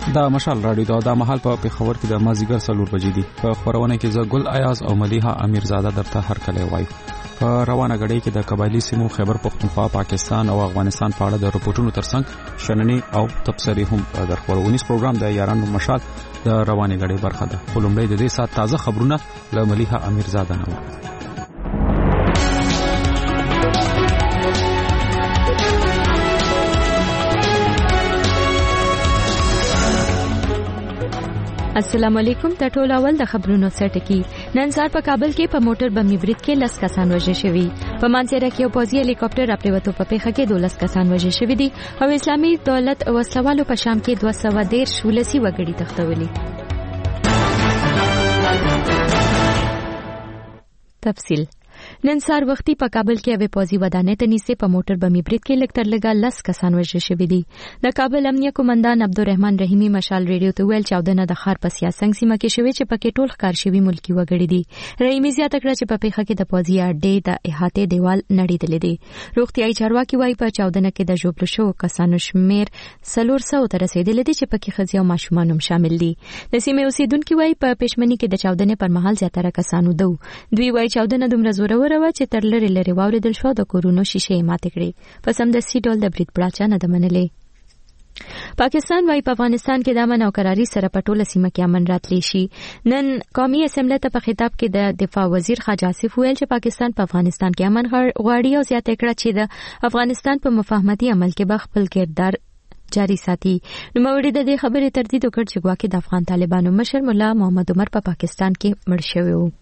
دا مشال راډیو دا مهال په پیښور کې د مازیګر 4 بجې دي. په خبرونه کې زه ګل ایاز او مدیحه امیرزاده درته هر کله وایو. په روانه غړې کې د قبایلی سیمو خیبر پختونخوا، پاکستان او افغانستان په اړه د رپورټونو ترڅنګ شننې او تبصرې هم در خبرونیز پروګرام د یارانو مشال د روانه غړې برخه ده. خلومړی د دې سات تازه خبرونه له مدیحه امیرزاده نه. السلام علیکم. د ټول اول د خبرونو سرټکی. نن سهار په کابل کې په موټر بمي برید کې 10 کسان وژل شوي. په مانسهره کې یو پوځي هلیکاپټر راپریوتو په پیښه کې 12 کسان وژل شوي دي او اسلامي دولت وسلوالو په شام کې 213 ولسی وګړي تختولي. تفصیل. نن سهار وختي په کابل کې یو پوځي ودانۍ ته نږدې په موټر بمي برید کې لږ تر لږه 10 کسان وژل شوي دي. د کابل امنیه قومندان عبدالرحمن رحیمی مشال ریډیو ته ویل چې اودنه د ښار په سیاسنګ سیمه کې شوې چې پکې ټول ښکار شوي ملکی وګړي دي. رحیمی زیاته کړه چې په پیښه کې د پوځي اډې د احاطې دیوال نړیدلې دي. روغتیايي چارواکي وایي په چاودنه کې د ژوبل شو کسانو شمیر 400 ته رسیدلی دي چې پکې ښځې او ماشومان هم شامل دي. د سیمې اوسیدونکو وایي په پېشمنۍ کې د چاودنې پر مهال زیاتره کسانو دو. دوی وایي چاودنه دومره زوروره و چې تر لري واوریدل شو د کورونو شیشې ماتې کړې. په سمدستي ډول د برید پړاچا نه د منلې. پاکستان وايي په افغانستان کې د امن او قراري سره په ټوله سیمه کې امن راتلی شي. نن قومي اسمبلی ته په خطاب کې د دفاع وزیر خواجه آصف ویل چې پاکستان په افغانستان کې امن غواړي او زیاته کړه چې د افغانستان په مفاهمتي عمل کې به خپل کردار جاری ساتي. نوموړي د دې خبرې تردید وکړ چې ګواکې د افغان طالبانو مشر مولا محمد عمر په پاکستان کې مړ شوی و.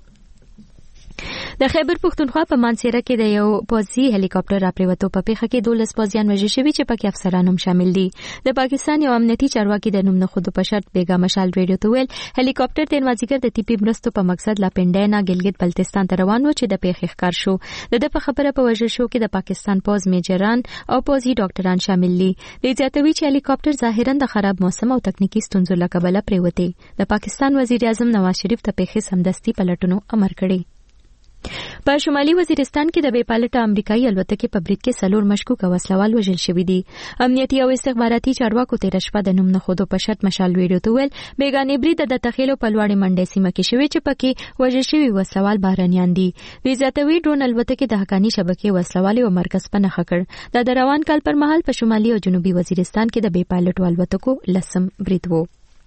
د خیبر پختونخوا په مانسهره کې د یو پوځي هلیکاپټر راپریوتو په پیښه کې 12 پوځیان وژل شوي چې پکې افسران هم شامل دي. د پاکستان یو امنیتي چارواکي د نوم نه خود په شرط بیګا مشال ریډیو ته ویل هلیکاپټر د مازیګر د ټیپی مرستو په مقصد لا پنډینا ګلګت بلتستان ته روان و چې د پیښې ښکار شو. د په خبره په وژل شو کې د پاکستان پوز میجران او پوځي ډاکټران شامل دي. د زیاتوي چې هلیکاپټر ظاهرا د خراب موسم او تکنیکی ستونزو له کبله پریوته. د پاکستان وزیر اعظم نواز شریف ته پیښې سمدستي پلټونو امر کړی. په شمالي وزیرستان کې د بې پالټه امریکایي الوتکې په برید کې 4 مشکوک وسلوال وژل شوي دي. امنیتي او استخباراتي چارواکو تېره شپه د نوم نه خودو په شرط مشال ریډیو ته ویل بیګانې برید د تخیلو په لوړې منډې سیمه کې شوی چې پکې وژل شوي وسلوال بهرنیان دي. وی زیاتوي ډرون الوتکې د حقاني شبکې وسلوال او مرکز په نښه کړ. د روان کال پر مهال په شمالي او جنوبي وزیرستان کې د بې پالټو الوتکو 10 برید وو.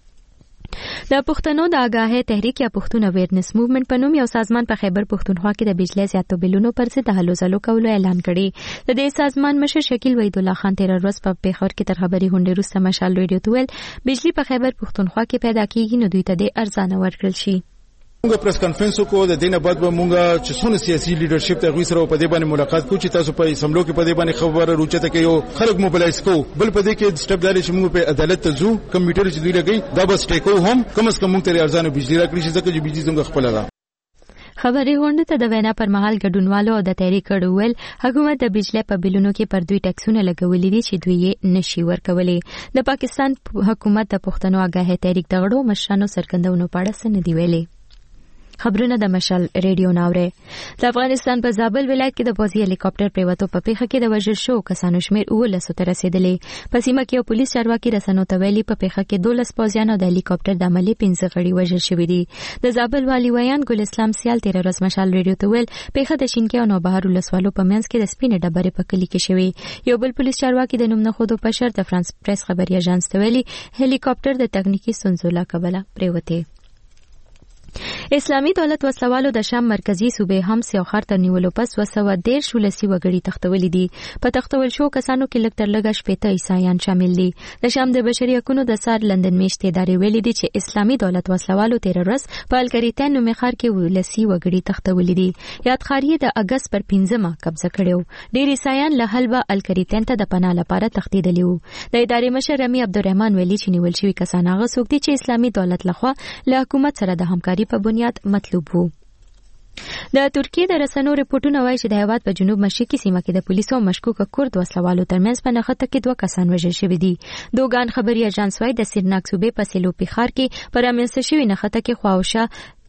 د پښتنو د آگاهۍ تحریک یا پښتون اویرنس موومنت په نوم یو سازمان په خیبر پښتونخوا کې د بجلی زیاتو بلونو پر ضد هلو ځلو کولو اعلان کړی. د دې سازمان مشر شکیل وحید الله خان تیر ورځ په پیښور کې تر خبري غونډې وروسته مشال ریډیو ته ویل بجلی په خیبر پښتونخوا کې پیدا کیږي نو دوی ته د ارزانه ورکړل شي. موږ پریس کانفرنس کو د دینه بعد به موږ چې څونه سیاسي لیډرشپ ته غوښتل سره په دې باندې ملاقات کو چې تاسو په سملو کې په دې باندې خبره روچته کې یو خلک موبلایز کو بل په دې کې سټپ داري چې موږ په عدالت ته ځو کمیټر چې دوی لګي دا بس ټیکو هم کم از کم موږ ته ارزانه بجلی راکړي چې ځکه چې بجلی څنګه خپل ده. خبري غونډه ته د وینا پر مهال ګډونوالو او د تحریک کډوول حکومت د بجلی په بلونو کې پر دوی ټیکسونه لګولې دي چې دوی یې نشي ورکولې. د پاکستان حکومت د پښتنو آگاهۍ تحریک د غړو مشرانو سرګندونو په اړه څه نه دی ویلي. خبرونه د مشال ریډیو ناوره. د افغانستان په زابل ولایت کې د پوځي هلیکاپټر پریوتو په پیښه کې د وژل شو کسانو شمیر 19 ته رسیدلی. په سیمه کې یو پولیس چارواکي رسنیو ته ویلي په پیښه کې 12 پوځیان او د هلیکاپټر د عملي 15 غړي وژل شوي دي. د زابل والی ویان ګل اسلام سیال تیر ورځ مشال ریډیو ته ویل پیښه د شینکي او نوبهار ولسوالو په منځ کې د سپینې ډبرې په کلی کې شوی. یو بل پولیس چارواکي د نوم نه خودو په شرط د فرانس پریس خبري اژانس ته ویلي هلیکاپټر د تکنیکی ستونزو له کبله پریوته. اسلامي دولت وسلوالو د شام مرکزی صوبې هم سیو خار تر نیولو پس 213 ولسی وګړي تختولې دي. په تختول شو کسانو کې لږ تر لږه 80 عیسایان شامل دي. د شام د بشري حقوقو د سار لندن میشتې ادارې ویلي دي چې اسلامي دولت وسلوالو تیر ورځ په الکریتن نومي ښار کې ولسی وګړي تختولې دي. یاد ښار د اگست پر 15 قبضه کړو. ډېر عیسایان له حلبه الکریتن ته د پناه لپاره تښتیدلي وو. د ادارې مشر رمی عبدالرحمن ویلي چې نیول شوی کسان هغه څوک دي چې اسلامي دولت لخوا له حکومت سره د همکاري په بنیاد مطلوب وو. د ترکیه د رسنیو رپورټونه وایي چې د هیواد په جنوب مشرقي سیمه کې د پولیسو او مشکوکه کورد وسلوالو ترمنځ په نښته کې 2 کسان وژل شوي دي. دوګان خبري اژانس وايي د سرناک صوبې په سیلوپی ښار کې پر رامنځته شوي نښته کې خواوشا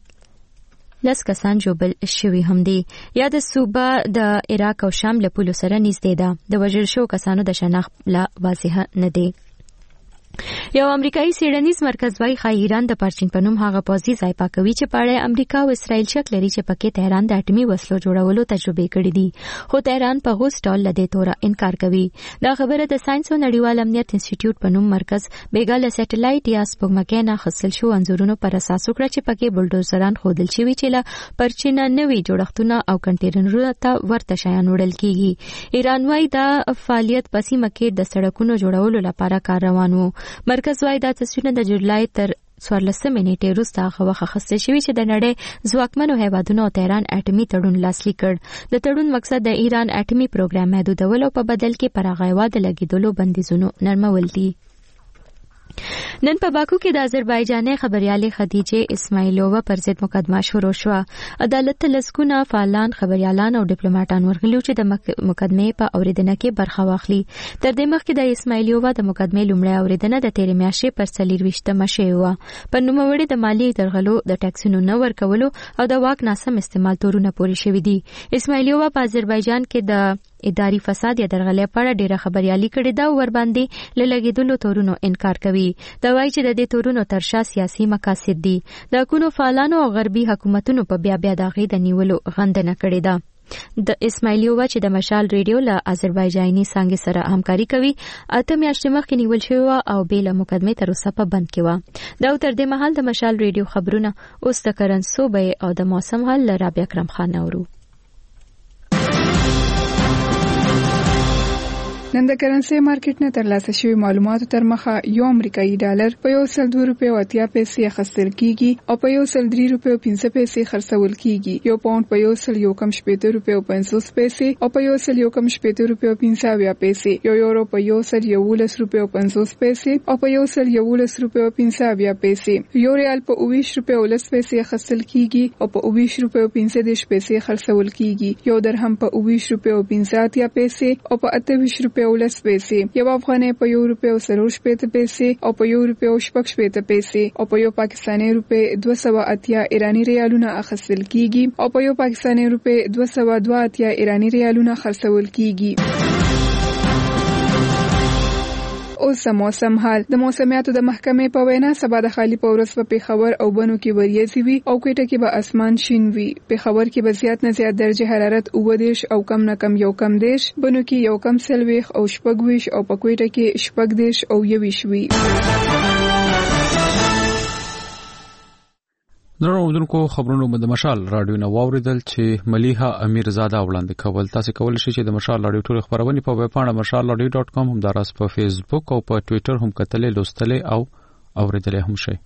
10 کسان جوبل شوي هم دي. یا د صوبه د عراق او شام له پولو سره نږدې ده. د وژل شو کسانو د شناخت لا واضح نه دي. یو امریکایي څېړنیز مرکز وايي ایران د پرچین په نوم هغه پوځي ځای پاکوي چې په اړه امریکا او اسرائیل شک لري چې پکې تهران د اټومي وسلو جوړولو تجربه کړې دي، خو تهران په هیڅ ډول له دې توره انکار کوي. دا خبره د ساينس او نړیوال امنیت انسټیټیوټ په نوم مرکز بیګاله سټلایټ یا سپوږمکۍ نه اخیستل شو انځورونو پر اساس وکړه چې پکې بلډوزران ښودل شوي چې له پرچین نوي جوړښتونه او کنټینرونو ته ورته شیان وړل کیږي. ایران وايي دا فعالیت په سیمه کې د سړکونو جوړولو لپاره کار روان و. مرکز وايي دا تصویرونه د جولای تر 14 نیټې وروسته هغه وخت اخیستل شوي چې د نړۍ ځواکمنو هیوادونو او تهران اټومي تړون لاسلیک کړ. د تړون مقصد د ایران اټومي پروګرام محدودول او په بدل کې پر هغه هیواد لګیدلو بندیزونو نرمول دي. نن په باکو کې د آذربایجاني خبريالې خدیجه اسماعیلووا پر ضد مقدمه شروع شو. عدالت ته لسګونه فعالان، خبريالان او ډیپلوماټان ورغلي چې د مقدمې په اوریدنه کې برخه واخلي. تر دې مخکې د اسماعیلووا د مقدمې لومړی اوریدنه د تیرې میاشتې پر 24 شوې و. په نوموړي د مالی درغلو، د ټکسونو نه ورکولو او د واک ناسم استعمال تورونه پورې شوي دي. اسماعیلووا په آذربایجان کې د اداري فساد یا درغلۍ په اړه ډیره خبريالي کړې ده او ور باندې لګیدلو تورونو انکار کوي. دا وایي چې د دې تورونو ترشا سیاسي مقاصد دي. د حکومتونو فعالانو او غربي حکومتونو په بیا د هغې د نیولو غندنه کړې ده. د اسماعیلووا چې د مشال ریډیو له آذربایجاني څنګه سره همکاري کوي، اته میاشتې مخکې نیول شوی او بیل مقدمه تر اوسه په بند کې و. دا تر دې مهال د مشال ریډیو خبرونه اوس د کرنسو به او د موسم حال له رابعه اکرم خان اورو. نن د کرنسي مارکیټ نه ترلاسه شوی معلوماتو تر مخه یو امریکایي ډالر په 102 روپیو 80 پیسې اخیستل کیږي او په 103 روپیو 50 پیسې خرڅول کیږي. یو پاوند په 101 روپیو 50 پیسې او په 101 روپیو 50 پیسې. یو یورو په 111 روپیو 50 پیسې او په 111 روپیو 50 پیسې. یو ریال په 20 روپیو 10 پیسې اخیستل کیږي او په 20 روپیو 50 پیسې خرڅول کیږي. یو درهم په 20 روپیو 50 پیسې او په 28 روپیو 10 پیسې. یو افغانۍ په 1 روپیو 40 پیسې او په 1 روپیو 60 پیسې او په یو پاکستاني روپی 280 ایرانی ریالونه اخیستل کیږي او په یو پاکستاني روپی 282 ایرانی ریالونه خرڅول کیږي. اوس موسم حال. د موسمیاتو د محکمې په وینا سبا د خالی په ورځ په پیښور او بنو کې وریځي وي او کوټه کې به اسمان شین وي. پیښور کې به زیات نه زیات درجه حرارت 29 او کم نه کم 1 بنو کې 1 کم سلويخ او 20 او په کوټه کې 20 او 21 وي. نوردونکو خبرونو د مشال رادیو نو واوریدل چې ملیحه امیرزاده وړاندې کول. تاسو کولای شئ چې د مشال رادیو ټول خبرونه په ویب پاڼه mashalradio.com هم دراس په فیسبوک او په ټوئیټر هم کتلې لوستلې او اوریدلې هم شئ.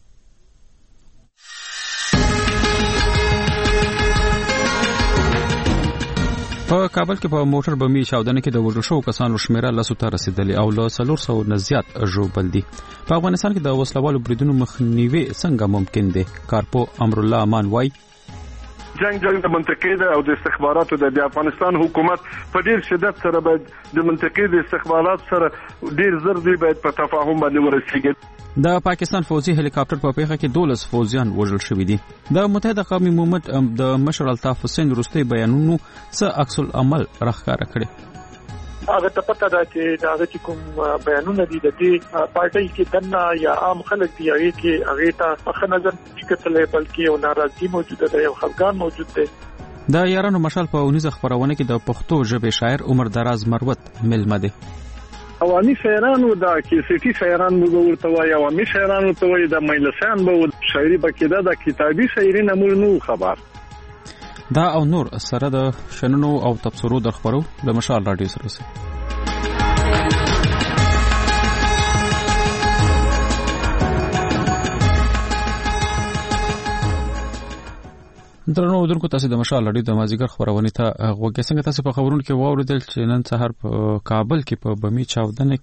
په کابل کې په موټر بمي چاودنه کې د وژل شوو کسانو شمیره 10 ته رسیدلې او له 400 نه زیات ژوبل دي. په افغانستان کې د وسلوالو بریدونو مخنیوي څنګه ممکن دي؟ کارپو امر الله امان وای جنگ د منطقې د او د استخباراتو د افغانستان حکومت په ډیر شدت سره باید د منطقې د استخبارات سره ډیر زر دی باید په تفاهم باندې ورسیږي. د پاکستان فوجي هلیکاپټر په پیښه کې 12 فوجیان وژل شوي دي. د متحده قومي مومنت د مشر الطاف حسین وروستي بیانونو څه عکس العمل راښکاره کړي. هغه ته پته ده چې دا چې کوم بیانونه دي د دې پارټي کې دنه یا عام خلک دی هغه ته په نظر کتلې بلکې یو ناراضي موجوده ده، یو خفګان موجود دی. د یارانو مشال په اونیزه خبرونه کې د پښتو ژبې شاعر عمر دراز مروت ملمه دي. عوامي شاعرانو د کیسټي شاعران به ورته وایي، عوامي شاعرانو ته وایي د مجلسان به شاعري بکیده د کتابي شاعري نه نو خبر. دا او نور سره د شننو او تبصرو د خبرو د مشال رادیو سره درنو ودونکو تاسو د مشال لړۍ د مازیګر خبرونه ته غوږی څنګه تاسو په خبرونو کې واوریدل چې نن سهار په کابل کې په بمی چاودنه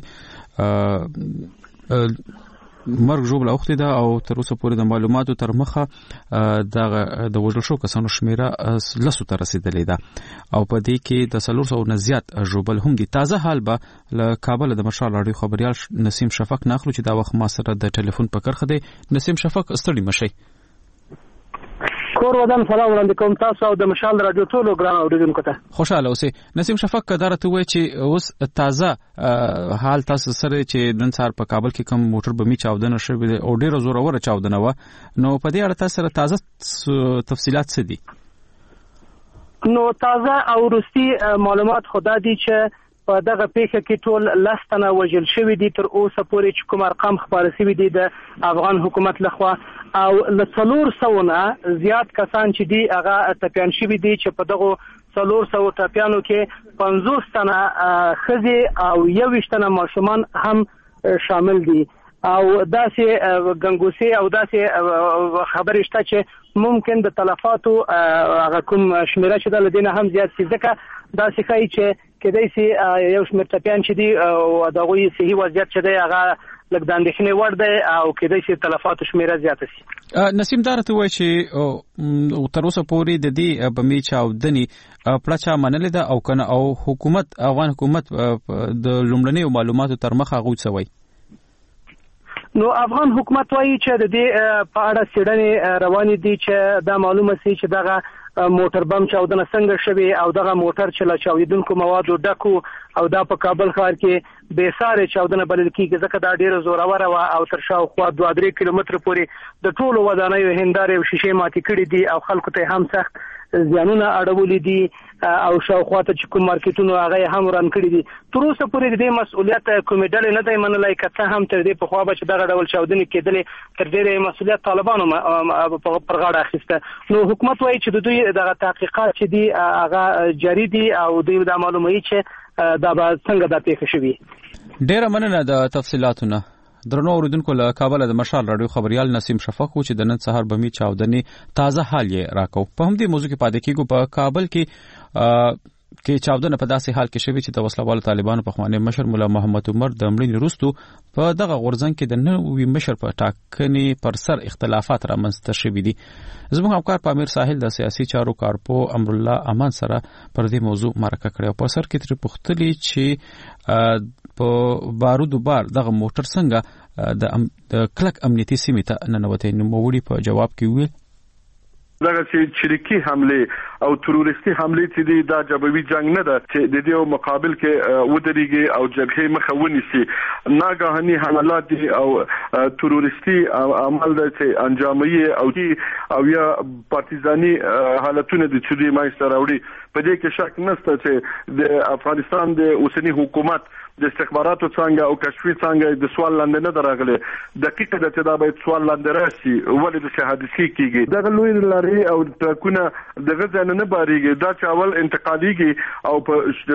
کې مرګ جوړ اوختي ده او تر اوسه پورې د معلوماتو تر مخه د وژل شو کسانو شمیره 10 ته رسیدلې ده او په دې کې د 400 نه زیات ژوبل هم دي. تازه حال به له کابل د مشال لړۍ خبريال نسیم شفق ناخلو چې دا وخت ما سره د ټلیفون په کرخه دی. نسیم شفق ستړي مشي. کور ودان سلام وړاندې کوم تاسو او د مشال رادیو ټولو ګران اوریدونکو ته. خوشاله اوسئ. نسیم شفق قدرت وای چې اوس تازه حال تاسو سره چې نن سهار په کابل کې کوم موټر بمی چاودنه شوې ده او ډیره زوروره چاودنه و، نو په دې اړه تاسو سره تازه تفصيلات څه دي؟ نو تازه او وروستي معلومات خدا دي چې په دغه پیښه کې ټول 10 تنه وژل شوي دي تر اوسه پورې چې کوم ارقام خبره شوي دي د افغان حکومت لخوا، او له 400 نه زیات کسان چې دي هغه ټپیان شوي دي چې په دغه 400 ټپیانو کې 50 تنه ښځې او 21 تنه ماشومان هم شامل دي. او داسې غنګوسي او داسې خبرې شته چې ممکن د تلفاتو هغه کوم شمیره چې د لدینه هم زیات شي، ځکه داسې ښایي چې کېدای شي یو شمېر ټپیان چې دي او د هغوی صحي وضعیت چې دی هغه لږ د اندېښنې وړ دی او کېدای شي تلفاتو شمیره زیاته شي. نسیم دا راته وایي چې تر اوسه پورې د دې بمي چاودنې پړه چا منلې ده او کنه، او حکومت افغان حکومت د لومړنیو معلوماتو تر مخه هغوی څه وایي؟ نو افغان حکومت وایي چې د دې په اړه څېړنې روانې دي چې دا معلومه شي چې دغه موټر بم چاودنه څنګه شوې او دغه موټر چې له چاودیدونکو موادو ډکو او دا په کابل ښار کې بې سارې چاودنه بلل کېږي، ځکه دا ډېره زوروره وه او تر شاوخوا 2-3 کیلومتره پورې د ټولو ودانیو هندارې او شیشې ماتې کړي دي او خلکو ته هم سخت زیانونه اړولي دي او شاوخوا ته چې کوم مارکیټونو هغه هم وران کړي دي. تر اوسه پورې د دې مسؤلیت کومې ډلې نه دی منلی، که څه هم تر دې پخوا به چې دغه ډول چاودنې کېدلې تر ډېره مسؤلیت طالبانو پر غاړه اخیسته. نو حکومت وایي چې د دوی دغه تحقیقات چې دي هغه جاري دي او دوی دا معلوموي چې دا به څنګه دا پیښه شوي. ډېره مننه د تفصیلاتونه. درنو اوریدونکو له کابل د مشال رادیو خبريال نسیم شفق چې د نن سهار بمی چاودنې تازه حال یې راکو. په همدې موضوع کې پاتې کېږو. په کابل کې چاودنه په داسې حال کې شوې چې د وسلوال طالبانو په خوانی مشر مولا محمد عمر د مړینې وروسته په دغه غورځنګ کې د نوي مشر په ټاکنې پر سر اختلافات رامنځته شوي دي. زموږ همکار پامیر ساحل د سیاسي چارو کارپو امر الله امان سره پر دې موضوع مرکه کړې او په سر کې تر پوښتلې چې په بارودو بار دغه موټر څنګه د کلک امنیتي سیمې ته ننوتې. نو موړي په جواب کې ویل دغه چې چریکي حمله او تروریستي حمله چې دی دا جبوي جنگ نه ده چې د دې مقابل کې ودرېږي او جبهه مخه ونیسي. ناګهاني حملات دي او تروریستي عمل د چې انجامي او یا پارتیزاني حالتونه د چوري مایستر راوړي. په دې کې شک نشته چې د افغانستان د اوسنی حکومت د استخباراتو څنګه او کشفي څنګه د سوال لاندې نه دراغله. دقیقه د چې دا باید سوال لاندې راشي ولې د شهادتي کیږي دغه لوی لاري او ټرکونه دغه ځای نه باريږي. دا چې اول انتقاليږي او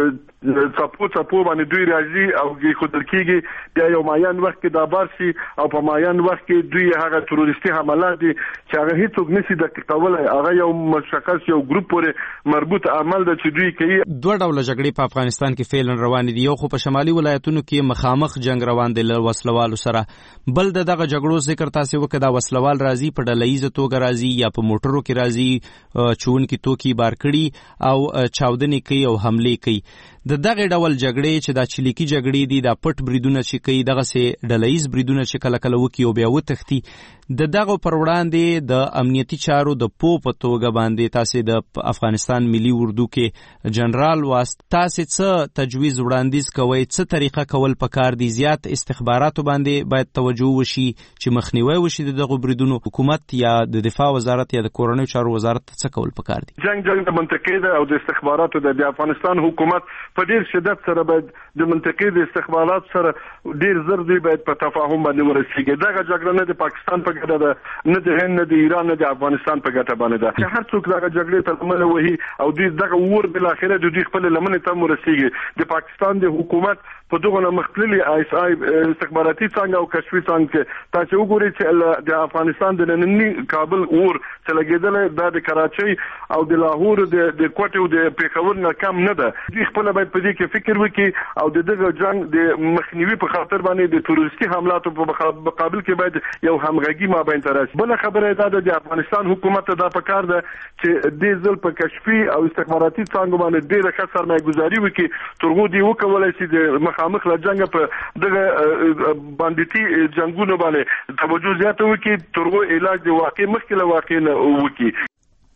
په څپو باندې دوی راځي او خودل کیږي بیا یو معین وخت کې دا بار شي او په معین وخت کې دوی هغه تروریستي حملات دي چې هغه هیڅوک نشي د کولای. هغه یو مشخص یو ګروپ پورې مربوط عمل د چې دوی کوي. دوه ډول جګړې په افغانستان کې فعلا روان دي. یو خو په شمالي ولایتونو کې مخامخ جنگ روان دي له وسلوالو سره، بل دغه جګړو ذکر تاسو وکړه دا وسلوال راځي په ډلهیزه توګه راځي یا په موټرو کې راځي چون کې توکي بار کړي او چاودنې کوي او حمله کوي. دغه ډول جګړې چې دا چلیکی جګړې دي دا پټ بریدونه چې کوي دغه سه ډلهیز بریدونه چې کله کله وکي او بیا وتښتي. دغه پر وړاندې د امنیتي چارو د په توګه باندې تاسو د افغانستان ملي اردو کې جنرال واسط تاسو څه تجویز وړاندیز کوي، څه طریقه کول پکار دي؟ زیات استخباراتو باندې باید توجه وشي چې مخنیوي وشي دغه بریدونو. حکومت یا د دفاع وزارت یا د کورنۍ چارو وزارت څه کول پکار دي؟ جنگ د منطقې ده او د استخباراتو د افغانستان حکومت په ډیر شدت سره باید د منطقې د استخبارات سره ډیر زر دی باید په تفاهم باندې ورسیږي. دغه جګړه نه د پاکستان په ګټه ده، نه د هند، نه د ایران، نه د افغانستان په ګټه باندې ده. چې هر څوک دغه جګړې ته لمنه وهي او دوی دغه ور بل اخره د دوی خپل لمنه ته ورسیږي. د پاکستان د حکومت په دغه مختلفي ISI استخباراتي څنګه او کشفي څنګه تاسو وګورئ چې د افغانستان د نننی کابل اور چې لګیدل د کراچۍ او د لاهور د کوټې او د پیښور نه کم نه ده. دوی خپل باید په دې کې فکر وکړي او دغه جنگ د مخنیوي په خاطر باندې د تروریستي حملاتو په مقابل کې باید یو همغږي مابین ترسي. بل خبره ده د افغانستان حکومت دا پکار ده چې د ځل په کشفي او استخباراتي څنګه باندې ډېر ښه سرمایه‌ګذاري وکړي ترغو دی وکولای شي د مخامخ له جنگ په دغه باندېتي جنگونو باندې توجه زیاته وکړي ترغو علاج د واقع مخکله واقع نه وکړي.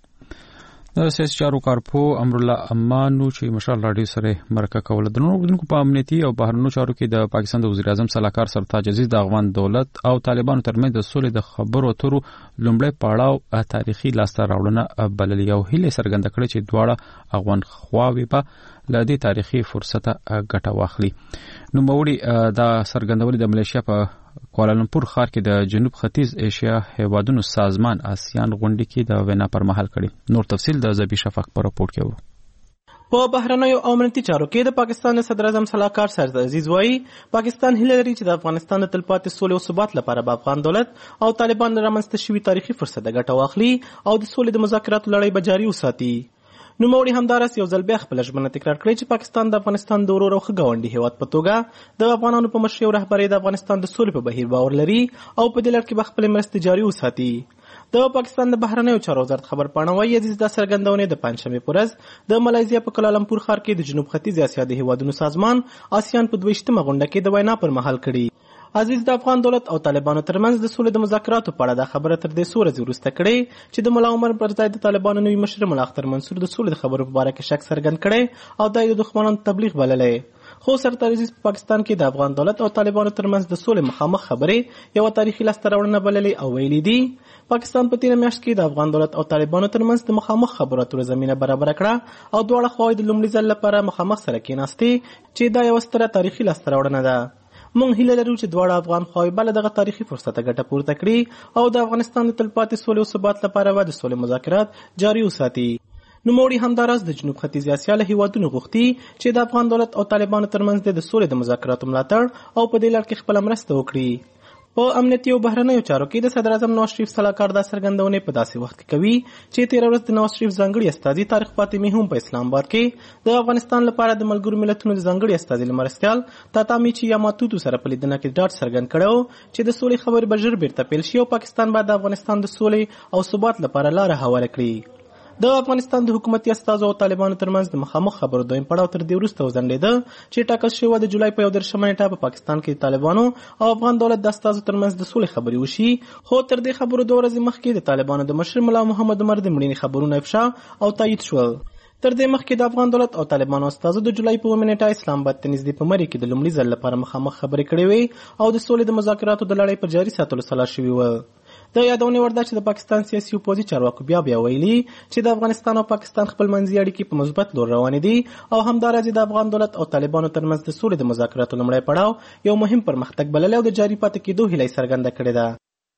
د سیاسي چارو کارپو امرالله امانو چې مشال راډیو سره مرکه کوله د نورو په امنیتي او بهرنیو چارو کې د پاکستان د وزیر اعظم سلاکار سرتاج عزیز د افغان دولت او طالبانو ترمنځ د سولې د خبرو اترو لومړی پړاو تاریخي لاسته راوړنه بللې او هیله څرګنده کړې چې دواړه افغان خواوې په لدی تاریخي فرصت ګټه واخلي. نو موري دا څرګندولې د ملیشیا په کوالالمپور ښار کې د جنوب ختیځ ایشیا هیوادونو سازمان آسیان غونډې کې د وینا پر مهال کړي. نور تفصیل د زبی شفق په راپورټ کې ورو. په بهرنیو او امنیتي چارو کې د پاکستان صدر اعظم سلاکار سرتاج عزیز وایي پاکستان هیله لري چې د افغانستان د تلپاتې سولې او ثبات لپاره به افغان دولت او طالبان رامنځته شوي تاریخي فرصت ګټه واخلي او د سولې د مذاکراتو لړۍ به جاري وساتي. نوموړي همدارس یو ځل بیا خپل ژمنه تکرار کړې چې پاکستان د افغانستان د ورور او ښه ګاونډي هیواد په توګه د افغانانو په مشرۍ او رهبرۍ د افغانستان د سولې په بهیر باور لري او په دې لړ کې به خپلې مرستې جاري وساتي. د پاکستان د بهرنیو چارو وزارت خبرپاڼه وايي عزیز دا څرګندونې د پنځشنبې په ورځ د ملایزیا په کوالالمپور ښار کې د جنوب ختیځ اسیا د هیوادونو سازمان آسیان په 22مه غونډه کې د وینا پر مهال کړي. عزیز د افغان دولت او طالبانو ترمنځ د سولې د مذاکراتو په اړه دا خبره تر دې څو ورځې وروسته کړې چې د ملا عمر پر ځای د طالبانو نوي مشر ملا اختر منصور د سولې د خبرو په اړه کې شک څرګند کړي او دا د دښمنانو تبلیغ بللې. خو سرتاج عزیز په پاکستان کې د افغان دولت او طالبانو ترمنځ د سولې مخامخ خبرې یو تاریخي لاسته راوړنه بللې او ویلي دي پاکستان په تیره میاشت کې د افغان دولت او طالبانو ترمنځ د مخامخ خبرو اترو زمینه برابر کړه او دواړه خواوې د لومړي ځل لپاره مخامخ سره کېناستې چې دا یو ستره تاریخي لاسته راوړنه ده. موږ هیله لرو چې دواړه افغان خواوې بل دغه تاریخي فرصت ګټه پورته کړي او د افغانستان د تلپاتې سولې او ثبات لپاره به د سولې مذاکرات جاري وساتي. نوموړي همداراز د جنوب ختیځ اسیا له هیوادونو غوښتي چې د افغان دولت او طالبانو ترمنځ د سولې د مذاکراتو ملاتړ او په دې لړ کې خپله مرسته وکړي. په امنیتي او بهرنیو چارو کې د صدر اعظم نواز شریف سلاکار دا څرګندونې په داسې وخت کې کوي چې تېره ورځ د نواز شریف ځانګړي استازي طارق فاطمي هم په اسلام آباد کې د افغانستان لپاره د ملګرو ملتونو د ځانګړي استازي له مرستیال تاتامیچي یاماتوتو سره په لیدنه کې ډاډ څرګند کړی چې د سولې خبرې به ژر بیرته پیل شي او پاکستان به د افغانستان د سولې او ثبات لپاره لاره هواره کړي. د افغانستان د حکومتي استازو او طالبانو ترمنځ د مخامخ خبرو دویم پړاو تر دې وروسته وځنډېده چې ټاکل شوی د جولای په 11مه نیټه په پاکستان کې د طالبانو او افغان دولت د استازو ترمنځ د سولې خبرې وشي. خو تر دې خبرو 2 ورځې مخکې د طالبانو د مشر ملا محمد عمر د مړینې خبرونه افشا او تایید شول. تر دې مخکې د افغان دولت او طالبانو استازو د جولای په 1 نیټه اسلام آباد ته نږدې په مری کې د لومړي ځل لپاره مخامخ خبرې کړې وې او د سولې د مذاکراتو د لړۍ پر جاري ساتلو سلا شوي و. د یادونې وړ ده چې د پاکستان سیاسي او پوځي چارواکو بیا ویلي چې د افغانستان او پاکستان خپل منځي اړیکې په مثبت لور روانې دي او همداراز د افغان دولت او طالبانو ترمنځ د سولې د مذاکراتو لومړی پړاو یو مهم پرمختګ بللی او د جاري پاتې کېدو هیله یې څرګنده کړې ده.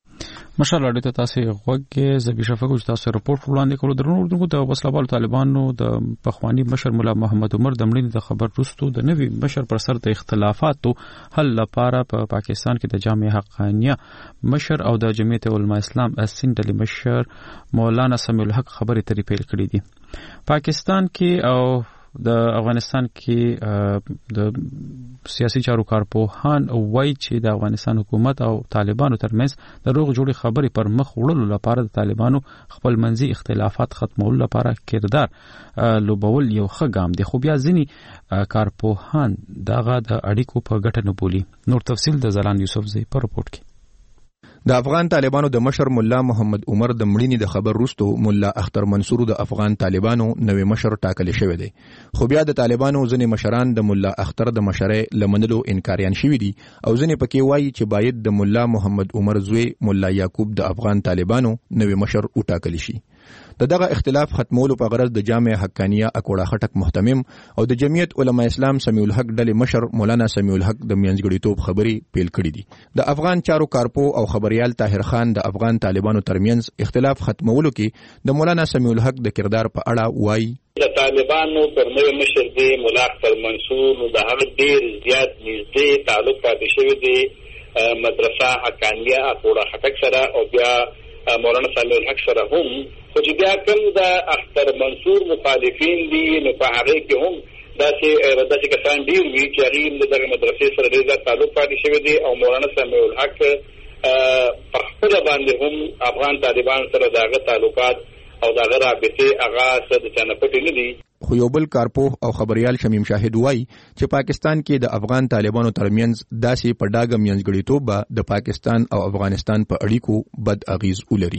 مشال راډیو ته تاسو غوږ زبی شفق چې تاسو راپورټ وړاندې کړو درنو د وسلوال طالبانو د پخوانی مشر مولا محمد عمر د مړینې د خبر وروسته د نوي مشر پر سر د اختلافاتو حل لپاره په پاکستان کې د جامع حقانیه مشر او د جمعیت علماء اسلام سند ډلې مشر مولانا سمیع الحق خبرې ترې پیل کړې دي. پاکستان کې او د افغانستان کې د سیاسي چارو کارپوهان وایي چې د افغانستان حکومت او طالبانو ترمنځ د روغ جوړې خبرې پر مخ وړلو لپاره د طالبانو خپل منځي اختلافات ختمولو لپاره کردار لوبول یو ښه ګام دی. خو بیا ځینې کارپوهان دغه د اړیکو په ګټه نه بولي. نور تفصیل د زلان یوسفزی په راپورټ کې. د افغان طالبانو د مشر مولا محمد عمر د مړینې د خبر وروسته مولا اختر منصور د افغان طالبانو نوې مشر ټاکل شوی دی. خو بیا د طالبانو ځینې مشران د مولا اختر د مشرۍ لمنلو انکاریان شوي دي او ځینې پکې وایي چې باید د مولا محمد عمر زوی مولا یعقوب د افغان طالبانو نوې مشر وټاکل شي. دغه اختلاف ختمولو په غرض د جامع حقانیه اکوړه خټک محتمم او د جمعیت علماء اسلام سمیع الحق ډلې مشر مولانا سمیع الحق د میانځګړیتوب خبرې پیل کړې دي. د افغان چارو کارپو او خبريال طاهر خان د افغان طالبانو ترمنځ اختلاف ختمولو کې د مولانا سمیع الحق د کردار په اړه وایي د طالبانو پر نوې مشر دی مولا اختر منصور د هغه ډیر زیات نږدې تعلق پاتې شوی دی مدرسه حقانیه اکوړه خټک سره او بیا مولانا سمیع الحق سره هم. خو چې بیا کوم د اختر منصور مخالفین دي نو په هغه کې هم داسې کسان ډیر وي چې هغه دغه مدرسې سره ډیر تعلق پاتې شوی دی او مولانا سمیع الحق په خپل باندې هم افغان طالبان سره دغه تعلقات او دغه رابطه هغه څه د چانه پټ نه دي. خو یو بل کارپوه او خبريال شمیم شاهد وایي چې پاکستان کې د افغان طالبانو ترمنځ داسې په ډاګه میانځګړیتوب د پاکستان او افغانستان په اړیکو بد اغیز ولري.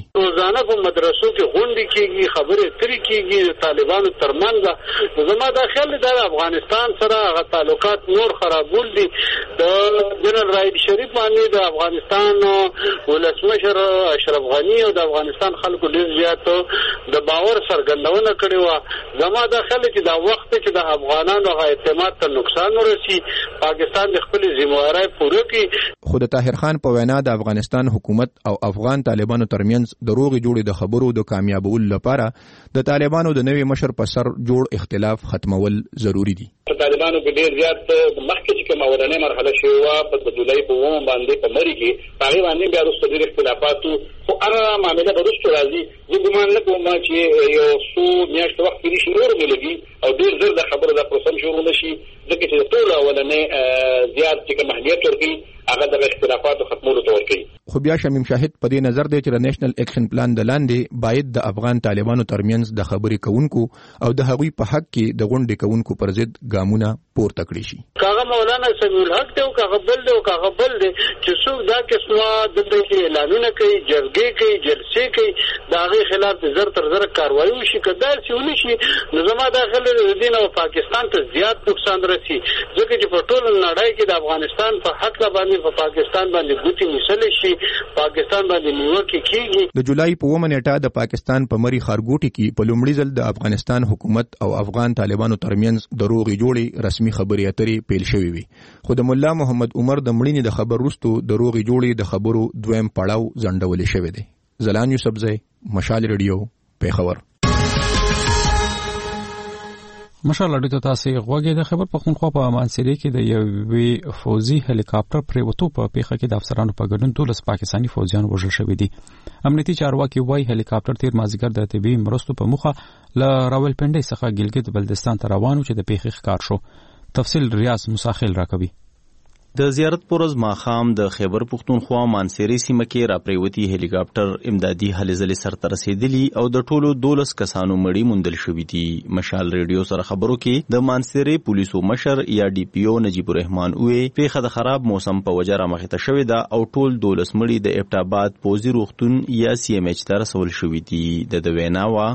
پښتانه په مدرسو کې غونډې کیږي، خبرې اترې کیږي طالبانو ترمنځ. زما دا خیال دی د افغانستان سره هغه تعلقات نور خرابول دي. د جنرال راحیل شریف باندې د افغانستان ولسمشر اشرف غنی او د افغانستان خلکو ډیر زیات د باور څرګندونه کړې و. زما دا خیال چې دا وخت چې د افغانانو اعتماد ته نقصان ورسي، پاکستان د خپل ذمہواری پوره کړي. خو د طاهر خان په وینا د افغانستان حکومت او افغان طالبانو ترمنځ د روغې جوړې د خبرو د کامیابولو لپاره د طالبانو د نوي مشر په سر جوړ اختلاف ختمول ضروری دي. طالبانو کې ډیر زیات مخکې چې کومه ورننه مرحله شوې و په جولای په ووم باندې په مری کې هغه باندې بیا وروسته ډیر اختلافاتو خو هغه معاملې به وروسته راځي. زه ګمان نه کوم چې یو څو میاشتې وخت کې نور ملګي او ډیر زر د خبرو د پروسم شروع نشي، ځکه چې ټول اولنې زیات چې کوم اهمیت ورکړي هغه د اختلافاتو ختمولو ته ورکړي. خو بیا شمیم شاهد په دې نظر دی چې د نېشنل اکشن پلان د لاندې باید د افغان طالبانو ترمنځ د خبرې کوونکو او د هغوی په حق کې د غونډې کوونکو پر ضد ګامونه پورته کړی شي. کاغه مولانا سمیع الحق دی او کاغه بل دی او کاغه بل دی چې څوک دا قسمه د دې اعلانونه کوي، جرګې کوي، جلسې کوي، دا غي خلاف زر تر زر کاروایی وشي. کدا سیونی شي نو زما داخله د دین او پاکستان ته زیات نقصان رسي، ځکه چې په ټول نړۍ کې د افغانستان په حق باندې په پاکستان باندې ګوتې نیسل شي، پاکستان باندې نیوکه کیږي. د جولای په 1 نیټه د پاکستان په مری خارګوټي کې په لومړي ځل د افغانستان حکومت او افغان طالبانو ترمنځ د روغې جوړې رسمي خبرې اترې پیل شوې وي. خو د مولا محمد عمر د مړینې د خبر وروسته د روغې جوړې د خبرو دویم پړاو ځنډول شوی دی. زلان یوسفزی، مشال ریډیو، پیښور. مشال اډیو تاسو غوږی د خبر پښتونخوا په مانسری کې د یوې فوزي هلیکاپټر پریوتو په پیښه کې د افسرانو په ګډون 12 پاکستانی فوجیان وژل شوي دي. امنیتي چارواکي وايي هلیکاپټر تیر مازیګر د طبي مرستو په مخه ل راولپنډي څخه ګلګت بلدستان ته روانو چې د پیښې ښکار شو. تفصیل ریاض مساخیل راکوي. د زیارت پرز ماخام د خیبر پختونخوا مانسری سیمه کې راپریوتی هلیکاپټر امدادي هلې ځلې سرته رسیدلی او د ټولو 12 کسانو مړی موندل شوی دي. مشال ریډیو سره خبرو کې د مانسری پولیسو مشر یا ډي پی او نجیب الرحمن وې پیښه د خراب موسم په وجه رامخته شوې ده او ټول 12 مړی د ابټاباد پوزي روغتون یا سی ام ایچ ته رسول شوی دي. د ویناوا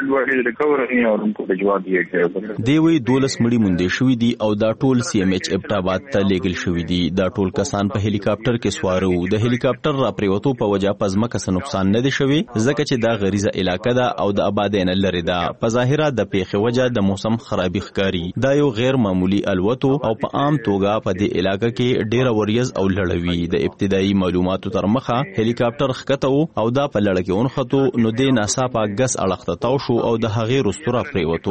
دی وی 12 مړی موندل شوی دي او دا ټول سی ام ایچ ابټاباد ته لیږل شوی دي. دا ټول کسان په هلیکاپټر کې سوار وو. د هلیکاپټر راپریوتو په وجه پزما کس نقصان نه دي شوی ځکه چې دا غریزه علاقه ده او د آبادین لري ده. په ظاهره د پیښې وجه د موسم خرابي ښکاری. دا یو غیر معمولی الوتو او په عام توګه په دې علاقه کې ډیره وریځ او لړوي. د ابتدایي معلوماتو تر مخه هلیکاپټر ښکته او دا په لړ کې اونخته نو د ناصافه غس اړخته تاو شو او د هغې رستورا پریوتو.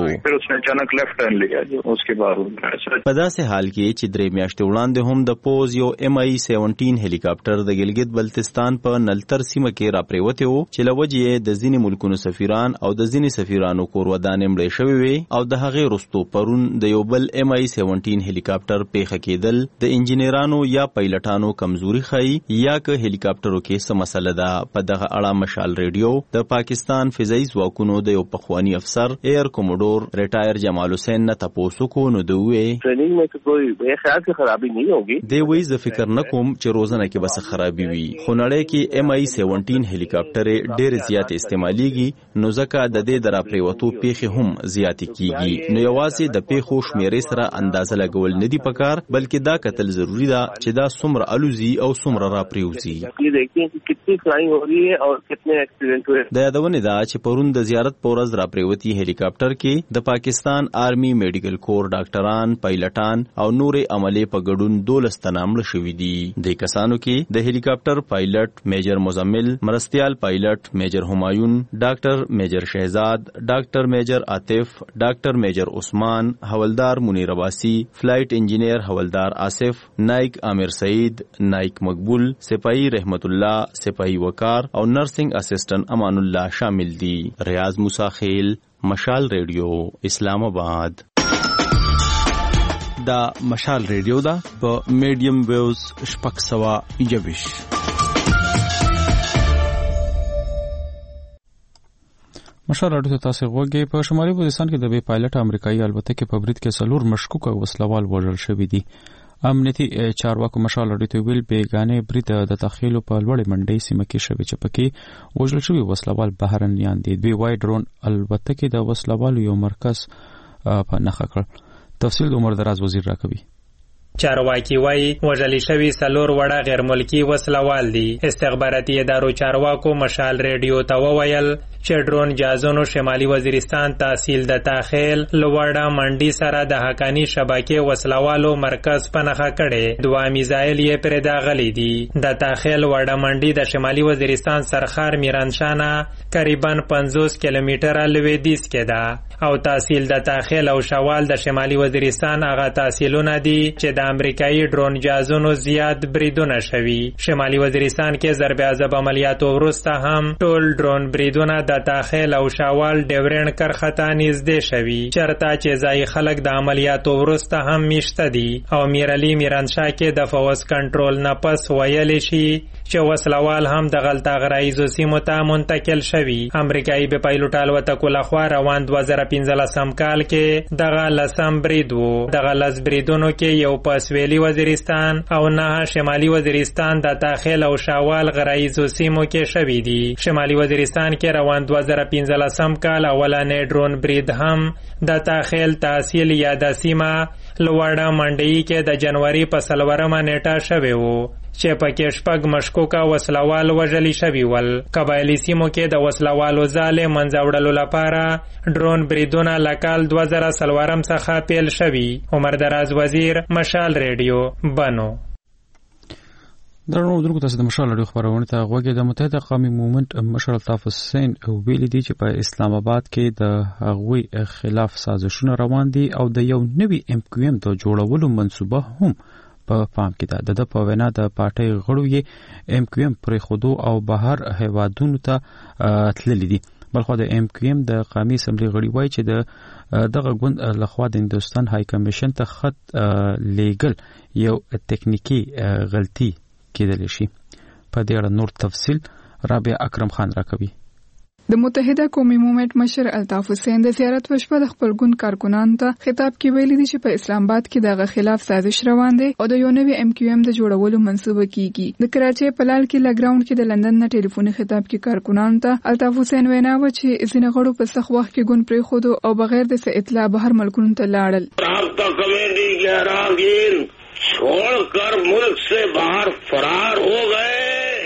په داسې حال کې چې درې میاشتې وړاندې هم د پوز یو ام آی 17 هلیکاپټر د ګلګت بلتستان په نلتر سیمه کې راپریوته وو چې لوجه د ځینې ملکونو سفیران او د ځینې سفیرانو کور ودانې مړې شوې وي او د هغې رستو پرون د یو بل ام آی 17 هلیکاپټر پیښه کېدل د انجینرانو یا پایلټانو کمزوري ښایي یا که هلیکاپټرو کې څه مسله ده. په دغه اړه مشال ریډیو د پاکستان فضایي ځواکونو د یو پخوانی افسر ایر کوموډور ریټایر جمال حسین نه تاسو کو نو دوی ټریننګ میں کوئی بے خیال سے خرابی نہیں ہوگی. دی وی ز فکر نکوم چې روزنه کې بس خرابي وي خو نړۍ کې ام آی 17 هلیکاپټر ډېر زیات استعماليږي نو ځکه د دې درا پریوتو پیښې هم زیات کیږي. نو یوازې د پیښو شمیرې سره اندازه لګول نه دی پکار بلکې دا کتل ضروری ده چې دا څومره الوزي او څومره را پریوزي. یہ دیکھیں کہ کتنی فلائنگ ہو رہی ہے اور کتنے ایکسیډنٹ ہوئے. د یادونه ده چې پرون د زیارت پورز را پریوتی هلیکاپټر کې د پاکستان آرمی میډیکل کور ډاکټران، پایلټان او نور عملي په ګډون 12 تنامل شوی دي. د کسانو کې د هلیکاپټر پایلټ میجر مزمل، مرستيال پایلټ میجر همایون، ډاکټر میجر شهزاد، ډاکټر میجر عاطف، ډاکټر میجر عثمان، حوالدار منیر عباسی، فلایټ انجینیر حوالدار آصف، نائک عامر سعید، نائک مقبول، سپاہی رحمت الله، سپاہی وقار او نرسنګ اسسټنټ امان الله شامل دي. ریاض موسی خیل، مشال ریډیو، اسلام آباد. دا مشال ریډیو دا په میډیم ویوز شپږ سوه 25. مشال اډیو تاسو غوږی. په شمالي بلوچستان کې د بي پایلټ امریکایي الوتکې په برید کې 4 مشکوک وسلوال وژل شوي دي. امنیتي چارواکو مشال رډیو ویل بیگانه برید د تخیلو په لوړې منډي سیمه کې شوی چې پکې وژل شوی وسلوال بهرنیان دي. دوی وای ډرون البته کې د وسلوال یو مرکز په نخښه کړ. تفصیل عمر دراز وزیر راکوي. چارواکي وای وژل شوی سلور وړه غیر ملکی وسلوال دي. استخباراتي ادارو چارواکو مشال ریډیو ته وویل چې ډرون جازونو شمالي وزیرستان تحصیل د تاخیل لوړه منډي سره د حقانی شبکې وسلوالو مرکز پنهخه کړي. دوه میزایل یې پر داغلي دي. د تاخیل وړه منډي د شمالي وزیرستان سرخار میرانشانه تقریبا 50 کیلومتره لویدیځ کې ده او تحصیل د تاخیل او شوال د شمالي وزیرستان هغه تحصیلونه دي چې د امریکایي ډرون جازونو زیات بریدونه شوي. شمالي وزیرستان کې ضرب عذاب عملیاتو وروسته هم ټول ډرون بریدونه د تاخیل او شوال ډیورن کرخته نږدې شوي چرته چې ځای خلک د عملیاتو وروسته هم میشته دي او میرعلی میرانشاه کې د فوز کنټرول نه پس ویلی شي چې وسلوال هم د غلطه غرایزو سیمو ته منتقل شوي. امریکایي به پایلوټ الوتکو لخوا روان 2015 کال کې دغه لسم برید و. دغه لس بریدونو کې یو په سویلي وزیرستان او نه شمالي وزیرستان د تاخیل او شوال غرایزو سیمو کې شوي دي. شمالي وزیرستان کې روان 2015 کال اولانې ډرون برید هم د تاخیل تحصیل یا د سیمه لوړه منډي کې د جنوري په 4مه نیټه شوی وو چې پکې شپږ مشکوکه وسلوال وژلي شوي ول. قبایلي سیمو کې د وسلوالو ځالې منځه وړلو لپاره ډرون بریدونه له کال 2004 څخه پیل شوي. عمر دراز وزیر مشال ریډیو بنو. درنو دغه تاسو د مشال لري خبرونه ته غوږی. د متحده قومي موومنت مشر الطاف حسین ویلي دی چې په اسلام آباد کې د هغوی خلاف سازشونه روان دي او د یو نوي MQM د جوړولو منصوبه هم په پام کې ده. د په وینا د پارټۍ غړو یې MQM پرې خودو او بهر هیوادونو ته تللی دي. بلخو د MQM د قومي اسمبلی غړي وایي چې دغه ګوند لخوا د هندستان های کمیشن ته خط لیګل یو تکنیکی غلطي کېدلی شي. په دې اړه نور تفصیل رابعه اکرم خان راکوي. د متحده قومي موومنت مشر الطاف حسین د زیارت وشپه د خپل ګوند کارکونانو ته خطاب کې ویلي دي چې په اسلام آباد کې دغه خلاف سازش روان دی او د یو نوي MQM د جوړولو منصوبه کیږي. د کراچۍ په لال کې لګراوند کې د لندن نه ټلیفوني خطاب کې کارکونانو ته الطاف حسین وینا و چې ځینې غړو په سخت وخت کې ګوند پرې خود او بغیر د اطلاع بهر ملکونو ته لاړل. छोड़ कर मुल्क से बाहर फरार हो गए.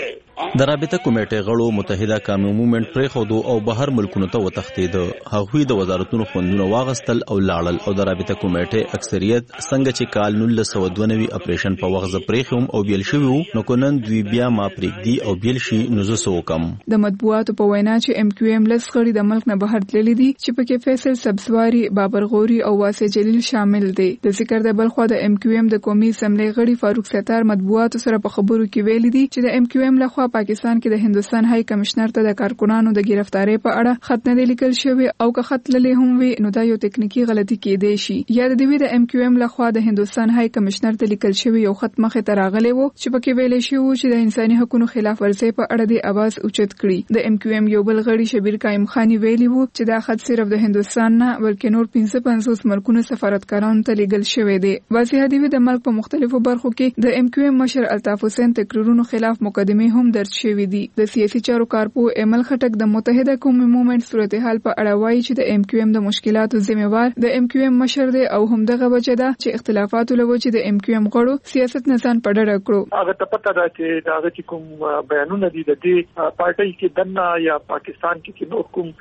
د رابطه کمیټې غړو متحده قومي موومنت پرې خودو او بهر ملکونو ته وتښتید. هغوی د وزارتونو خوندونه واغستل او لاړل او د رابطه کمیټې اکثریت څنګه چې کال 1992 اپریشن په وخت پرېخوم او بیل شوی نو کنن دوی بیا ما پرېږدي او بیل شي نو زه سوکم. د مطبوعاتو په وینا چې MQM لس غړي د ملک نه بهر تللي دي چې پکې فیصل سبزواری، بابر غوري او واسع جلیل شامل دي. د ذکر د بلخو د MQM د قومي اسمبلی غړي فاروق ستار مطبوعاتو سره په خبرو کې ویلي دي چې د MQM لخوا پاکستان کې د هندستان های کمشنر ته د کارکونانو د گرفتاری په اړه خط نه لیکل شوی او که خط للی هم وي نو دا یو تکنیکی غلطي کېدې شي. یا د دوی د MQM لخوا د هندستان های کمشنر ته لیکل شوی یو خط مخه ته راغلی وو چې پکې ویل شوی چې د انساني حقوقو خلاف ورزي په اړه د اواز اوچت کړي. د MQM یو بل غړي شبیر قائم خانی ویلی وو چې دا خط صرف د هندستان نه بلکې نور 55 ملکونو سفارتکارانو ته لیکل شوی دی. واضح دی د ملک په مختلفو برخو کې د MQM مشر الطاف حسین تقریرونو خلاف مقدمه هم درج شوی دي. د سیاسي چارو کارپو ایمل خټک د متحده قومي موومنت صورتحال په اړه وایي چې د MQM د مشکلاتو ذمہوار د MQM مشر دی او هم دغه وجه ده چې اختلافات له وجې د MQM غړو سیاست نه ځان په ډډه کړو. هغه ته پته ده چې دا کوم بیانونه دي د دې پارټۍ کې دنه یا پاکستان کې نور کوم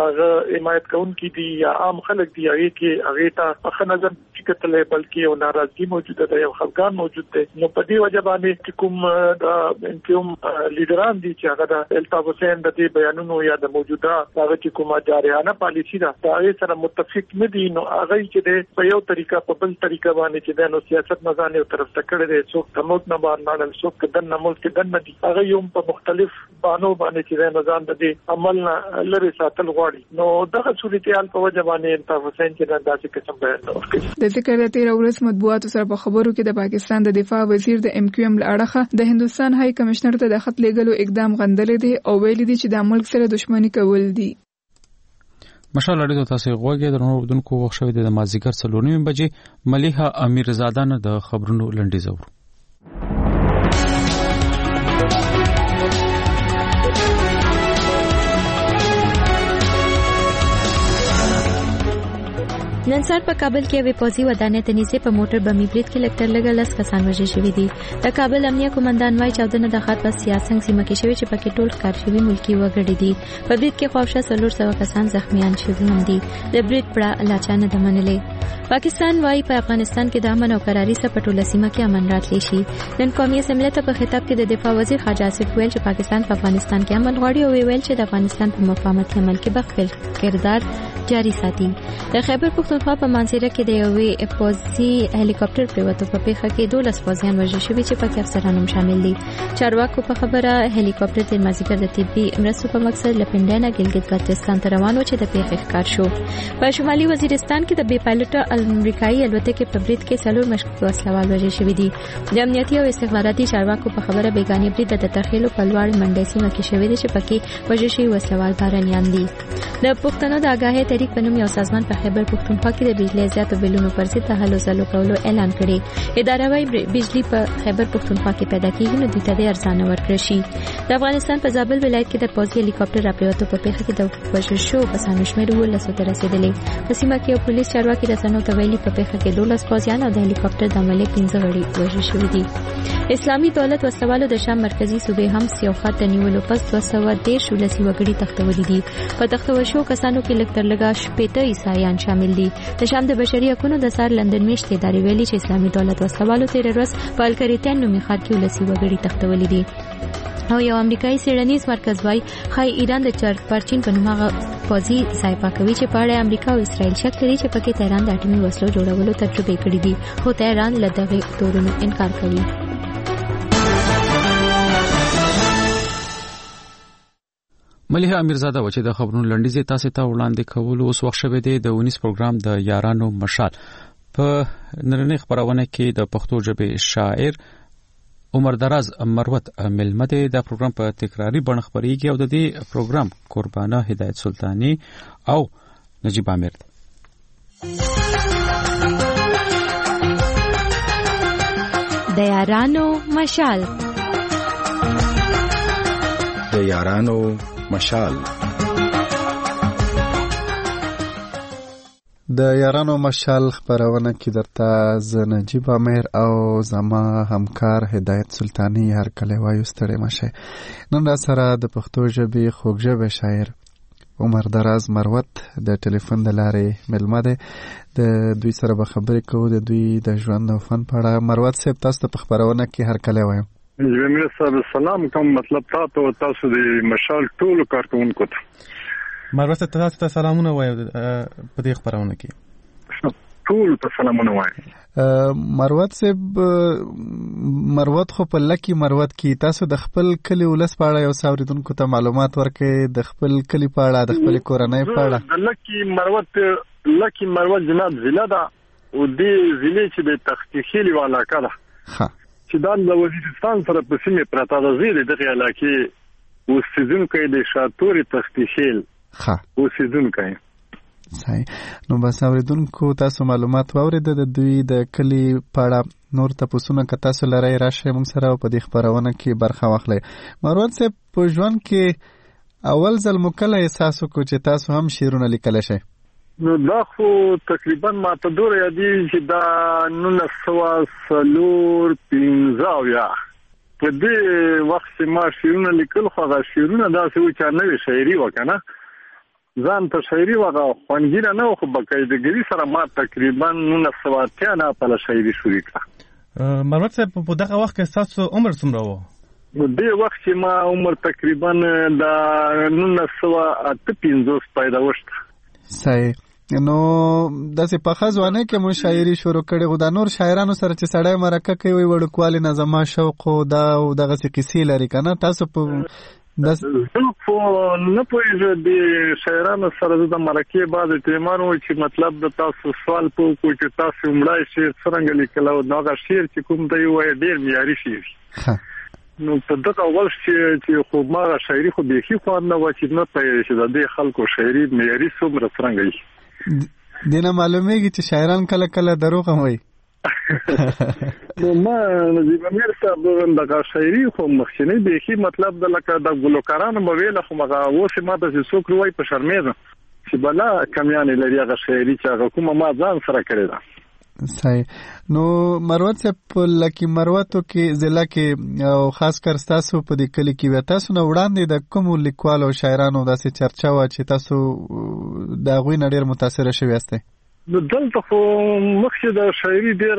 حمایت کوونکي دي یا عام خلک دي هغه کې هغه ته په نظر کتلې بلکې یو ناراضګي موجوده ده، یو خفګان موجود دی. نو په دې وجه باندې کوم د MQM لیډران دي چې هغه د الطاف حسین د دې بیانونو یا د موجوده هغه چې کومه جارحانه پالیسی ده دا یې سره متفق نه دي. نو هغه چې په یو طریقه په بل طریقه باندې چې د سیاست نه ځان یو طرف ته کړی دی، څوک د ملک نه بهر لاړل، څوک د ملک کې دنه دي، هغه یو په مختلف بانو باندې چې د نظام د عمل نه لري ساتل غواړي. نو دغه صورتحال په وجه باندې الطاف حسین چې داسې قسم بیان ورکړي. د ذکر د 13 ورځ مطبوعاتو سره په خبرو کې د پاکستان د دفاع وزیر د MQM لړخه د هندستان های کمشنر ته د خط لیږلو اقدام غندل دي او ویلي دي چې د ملک سره دښمنی کول دي. مشال اړیدو تاسو غوږی درنو بدونکو وخت شوی د مازیګر 4:30 بجې ملیحه امیرزاده نه د خبرونو لنډیز اورو. نن سهار په کابل کې یو پوځي ودانۍ ته نږدې په موټر بمي برید کې لکټر لګل 10 کسان وژل شوي دي. د کابل امنیه قومندان وايي چاودنه د خاط په سیاسنګ سیمه کې شوې چې پکې ټول ښکار شوي ملکی وګړي دي. په برید کې خواوشا 400 کسان زخمیان شوي هم دي. د برید پړه لاچانه د منلې. پاکستان وايي په افغانستان کې د امن او قراري سره په ټوله سیمه کې امن راتلی شي. نن قومي اسمبلی ته په خطاب کې د دفاع وزیر خواجه آصف ویل چې پاکستان په افغانستان کې امن غواړي او ویل چې د افغانستان په مقاومت عمل کې به خپل کردار جاری ساتي. د خیبر پختونخوا په منځره کې د یوې پوځي هلیکاپټر پریوتو په پیښه کې 12 پوځیان وژل شوي چې پکې افسران هم شامل دي. چارواکو په خبره هلیکاپټر د مازیګر د طبي مرستو په مقصد لپندانا ګلګت بلتستان ته روان و چې د پیښې ښکار شو. په شمالي وزیرستان کې د بې پایلوټه امریکایي الوتکې په برید کې 4 مشکوک وسلوال وژل شوي دي. د امنیتي او استخباراتي چارواکو په خبره بیگاني برید د تخیلو په لوړ منډي سیمه کې شوی دی چې پکې وژل شوي وسلوال بارانیان دي. د پښتنو د آگاهۍ تحریک په نوم یو سازمان په خیبر پختونخوا کې د بجلی زیاتو بلونو پر ضد د هلو ځلو کولو اعلان کړی. اداره وايي بجلی په خیبر پختونخوا کې پیدا کیږي نو دوی ته د ارزانه ورکړل شي. د افغانستان په زابل ولایت کې د پوځي هلیکاپټر راپریوتو په پیښه کې د وژل شوو کسانو شمېر 12 ته رسیدلی. په سیمه کې یو پولیس چارواکي رسنیو ته ویلي په پیښه کې 12 پوځیان او د هلیکاپټر د عملې 15 غړي وژل شوي دي. اسلامي دولت وسلوالو د شام مرکزی صوبې هم سیوخات د نیولو پس 213 ولسی وګړي تختولي دي. په تختول شو کسانو کې لکتر لگا 15 عیسایان شامل دي. د شام د بشري حقوقو د سار لندن میشتې ادارې ویلي چې اسلامي دولت وسلوالو تیر ورځ په الکریتن نومي ښار کې ولسی وګړي تختولي دي. او یو امریکایي څېړنیز مرکز وايي خای ایران د چرګ پرچین په نومه پوځي ځای پاکوي چې په اړه امریکا او اسرائیل شک لري چې پکې تهران د اټومي وسلو جوړولو تجربه کړې دي خو تهران له دغه تورونو انکار کوي. ملیحه امیرزاده و چې د خبرونو لنډیز تاسو ته وړاندې کول اوس وخت شوه د 19 پروګرام د یارانو مشال په نړۍ خبرونه کې د پښتو ژبې شاعر عمر دراز مروت ملمده د پروګرام په تکراری بڼه خبريږي او د دې پروګرام قربانه هدایت سلطانی او نجیب عامر. د یارانو مشال د یارانو مشال د یارانو مشال خبرونه کې درته ز نجیب عامر او زما همکار هدایت سلطانی هر کله وایو ستړي مشه. نن را سره د پښتو ژبې خوږژبه شاعر عمر دراز مروت د ټلیفون د لارې ملمه ده. د دوی سره به خبرې کوو د دوی د ژوند او فن په اړه. مروت صاحب تاسو ته په خبرونه کې هر کله وایم. جميل صاحب سلام کوم. مطلب تاسو د مشال ټول کارکونکو ته مروت تاسو ته سلامونه وایم په دې خبرونه کې ټول ته سلامونه وایم. مروت صاحب مروت خو په لکی مروت کې تاسو د خپل کلی ولس په اړه یو ساوریدونکو ته معلومات ورکړئ د خپل کلی په اړه د خپل کورنۍ په اړه. لکی مروت جناب ضلع ده او دې ضلع چې د تختی خیلی والا کړه چې دا د وزیرستان سره په سیمه پراته ده. زیره دغه علاقې اوسیدونکو د شاتوري تختی خیل اوسیدونکو صحیح. نو بس اوریدونکو تاسو معلومات واورید د دوی د کلی په اړه نور تاسو که تاسو لرئ راشه موږ سره په دې خبرونه کې برخه واخلئ. مروت صاحب په ژوند کې اول ځل مکله احساس وکړو چې تاسو هم شعرونه لیکلی شئ؟ نو دا خو تقریبا ما ته دوره یادی چې دا 1945 په دې وخت ما شعرونه لیکل خو هغه شعرونه داسې و چې نوې شاعري وکنه ځان ته شاعري وغه خوانګیره نه خو بقاعدګي سره ما تقریبا 1980 نه په شاعري شروع کړه. مروت صاحب په دغه وخت کې تاسو عمر څومره و؟ په دې وخت چې ما عمر تقریبا د 1958 پیدا وشته. صحیح. نو داسې په خزوانه کې مو شاعري شروع کړې خو د نور شاعرانو سره چې سړی مرکه کوي وړوکوالي نه زما شوق او دا دغه قصې لري کنه تاسو په نه پوهېږم د شاعرانو سره د مرکې بعد اعتماد و چې مطلب د تاسو سوال په کو چې تاسو مړای شعر څنګه لیکلو نو هغه شعر چې کوم دی وای ډیر معیاري شعر نو په دغه اول چې خو ما شاعري خو به خې خو نه و چې نه پېښ چې د خلکو شاعري معیاري څومره څنګه وي دینه معلومیږي چې شاعران کله کله دروغ هم وایي نو ما نجیب امیر صاحب دغه شاعري خو مخکنی به خې مطلب د لکه د ګلوکارانو مویل خو مغه اوس ما د څوک روي په شرمېزه چې بلا کمیانې لري هغه شاعري چې هغه کومه ما ځان سره کړی ده صحیح نو مروت صاحب په لکه مروتو کې ضلع کې او خاص کر تاسو په دې کلی کې وتا سو نو وړاندې د کوم لیکوالو او شاعرانو داسې چرچا و چې تاسو دا غوي نړۍ متاثر شوي یاست دلته خو مخکې د شاعري ډېر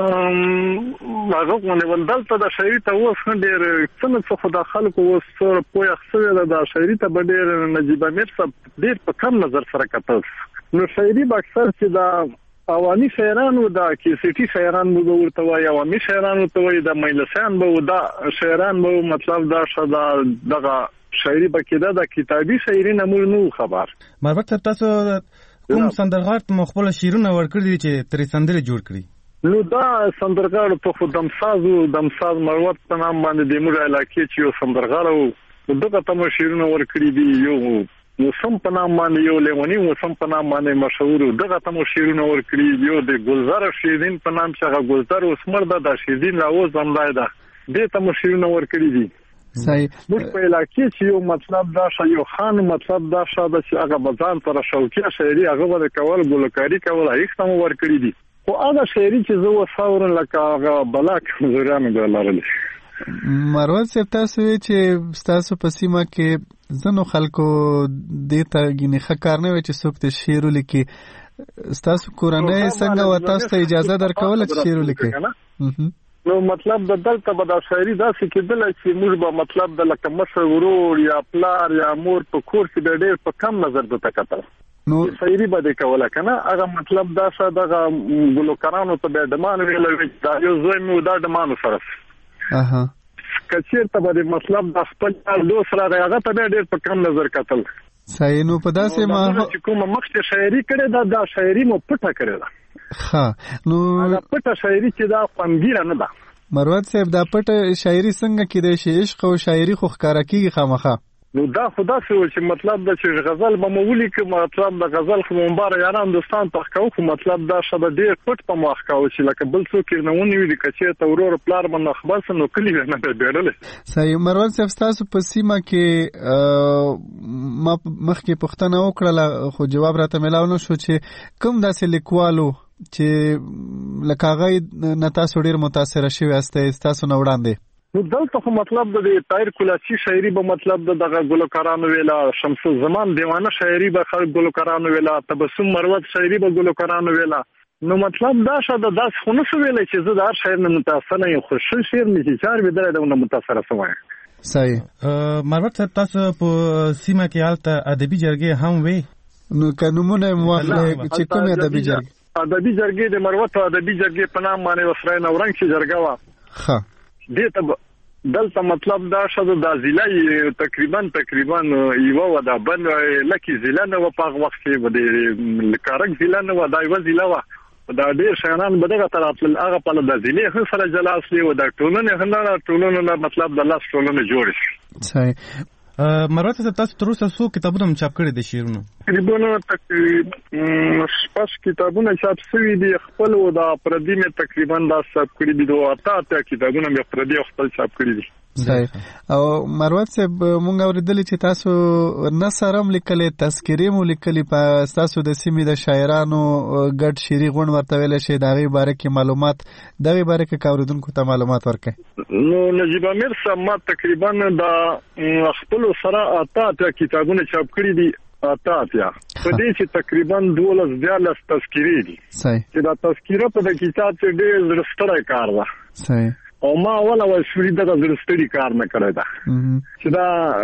هغه ونه دلته د شاعري ته اوس ډېر څه خو د خلکو اوس پوهه خسوي د شاعري ته ډېر نجیب امیر صاحب ډېر په کم نظر سره کتل نو شاعري به اکثر چې د عوامي شاعرانو د کیسټي شاعران مو ورته وایي عوامي شاعرانو ته وایي د مجلسیان به دا شاعران مو مطلب دا شدا دغه شاعري به کېده د کتابي شاعري نه مو نو خبر مربت تاسو کوم سندرغاړ مخبل شیرونه ورکړي چې ترې سندرې جوړ کړي نو دا سندرغاړ په خو دمساز مروت په نام باندې د موږ علاقې چې یو سندرغاړ او دغه تم شیرونه ورکړي دی یو موسم په نام باندې یو لیونی موسم په نام باندې مشهور دغه تم شیرونه ورکړي یو د ګلزار شیرین په نام چې هغه ګلزار اوسمر د شیرین لاوز زمدای ده د تم شیرونه ورکړي دي صحیح موږ په علاقې چې یو مطلب دا یو خان مطلب دا شاده چې هغه بزان تر شوقي شاعري هغه ور کول ګلوکاری کول هیڅ هم ورکړي دي خو هغه شاعري چې زه وساورن لکه هغه بلاک زورانو دلارل مروت صاحب تاسو چې تاسو په سیمه کې زنو خلکو د تاګینه خکار نه وي چې څوک ته شعر ولیکي تاسو کورنۍ څنګه و تاسو ته اجازه درکول چې شعر ولیکي نو مطلب د دلته به د شاعري داسې کېدل چې موږ به مطلب د لکه مشورور یا پلار یا مور په کور کې د ډېر په کم نظر د تکتل نو شاعري به د کوله کنه هغه مطلب دا څه دغه ګلوکارانو ته د دمان ویل دا یو زوی مو دا دمان سره اها کچیر ته به مطلب د خپل دوسرا هغه ته ډېر په کم نظر کتل صحیح نو په داسې ما چې کومه مخکې شاعري کړې دا شاعري مو پټه کړې ده ها نو دا پټه شاعري چې دا خوندګیره نه ده مروت صاحب دا پټه شاعري څنګه کېدای شي عشق او شاعري خو ښکارا کیږي خامخا نو دا خدا څه چې مطلب دا چې غزل به مولي کې مطلب د غزل خو مبارک یاران دوستان تخکاو خو مطلب دا شبه ډیر پټ په مخکاو چې لکه بل څوک نه ونی وی کچې ته ورور پلار باندې خبر سره نو کلی نه بیرل صحیح مروت صاحب تاسو په سیمه کې ما مخکې پښتنه وکړه خو جواب راته ملاو نو شو چې کوم داسې لیکوالو چې لکه غي نتاسو ډیر متاثر شوی تاسو نه وړاندې نو دلته خو مطلب د طاهر کلاچی شاعري به مطلب دغه ګلوکارانو ویلا شمس الزمان دیوانه شاعري به خلک ګلوکارانو ویلا تبسم مروت شاعري به ګلوکارانو ویلا نو مطلب دا شاده داس خو نه ویلې چې زه د هر شاعر نه متاثر نه یم خو شعر مې چې چار به درته متاثر سوم صحیح مروت تاسو په سیمه کې حالت ادبي جرګې هم وي نو قانونونه موافقه چې کوم ادبي جرګې د مروت ادبي جرګې په نام باندې وسره نورنګ چې جرګه وا ها دته دلته مطلب دا شاده د ضلع تقریبا یو ودا بن لکه ضلع نو په وخت کې بده کارک ضلع نو دا یو ضلع وا دا ډیر شانان بدغه طرف هغه په د ضلع سره جلاس دی و دا ټولنه مطلب د لاس ټولنه جوړ شي صحیح مروت تاسو تر اوسه څو کتابونه چاپ کړي دي شعرونه تقریبا شپږ کتابونه چاپ شوي دي خپل او د پردي مې تقریبا دا چاپ کړي دي دوه اته کتابونه مې پردي خپل چاپ کړي دي صحیح او مروت صاحب مونږ اوریدل چې تاسو نثرم لیکلې تذکرې مو لیکلې په تاسو د سیمې د شاعرانو ګډ شعري غونډ ورته ویل شي دغه باره کې معلومات دغه باره کې کاوریدونکو ته معلومات ورکړي نو نجیب امیر صاحب ما تقریبا د خپل سره اته کتابونه چاپ کړي دي اته په دې چې تقریبا 12 تذکرې دي صحیح چې دا تذکره په د کتاب کې ډېر ستر کار ده صحیح او ما ولا شوري دغه زړستړي کار نه کړی دا چې دا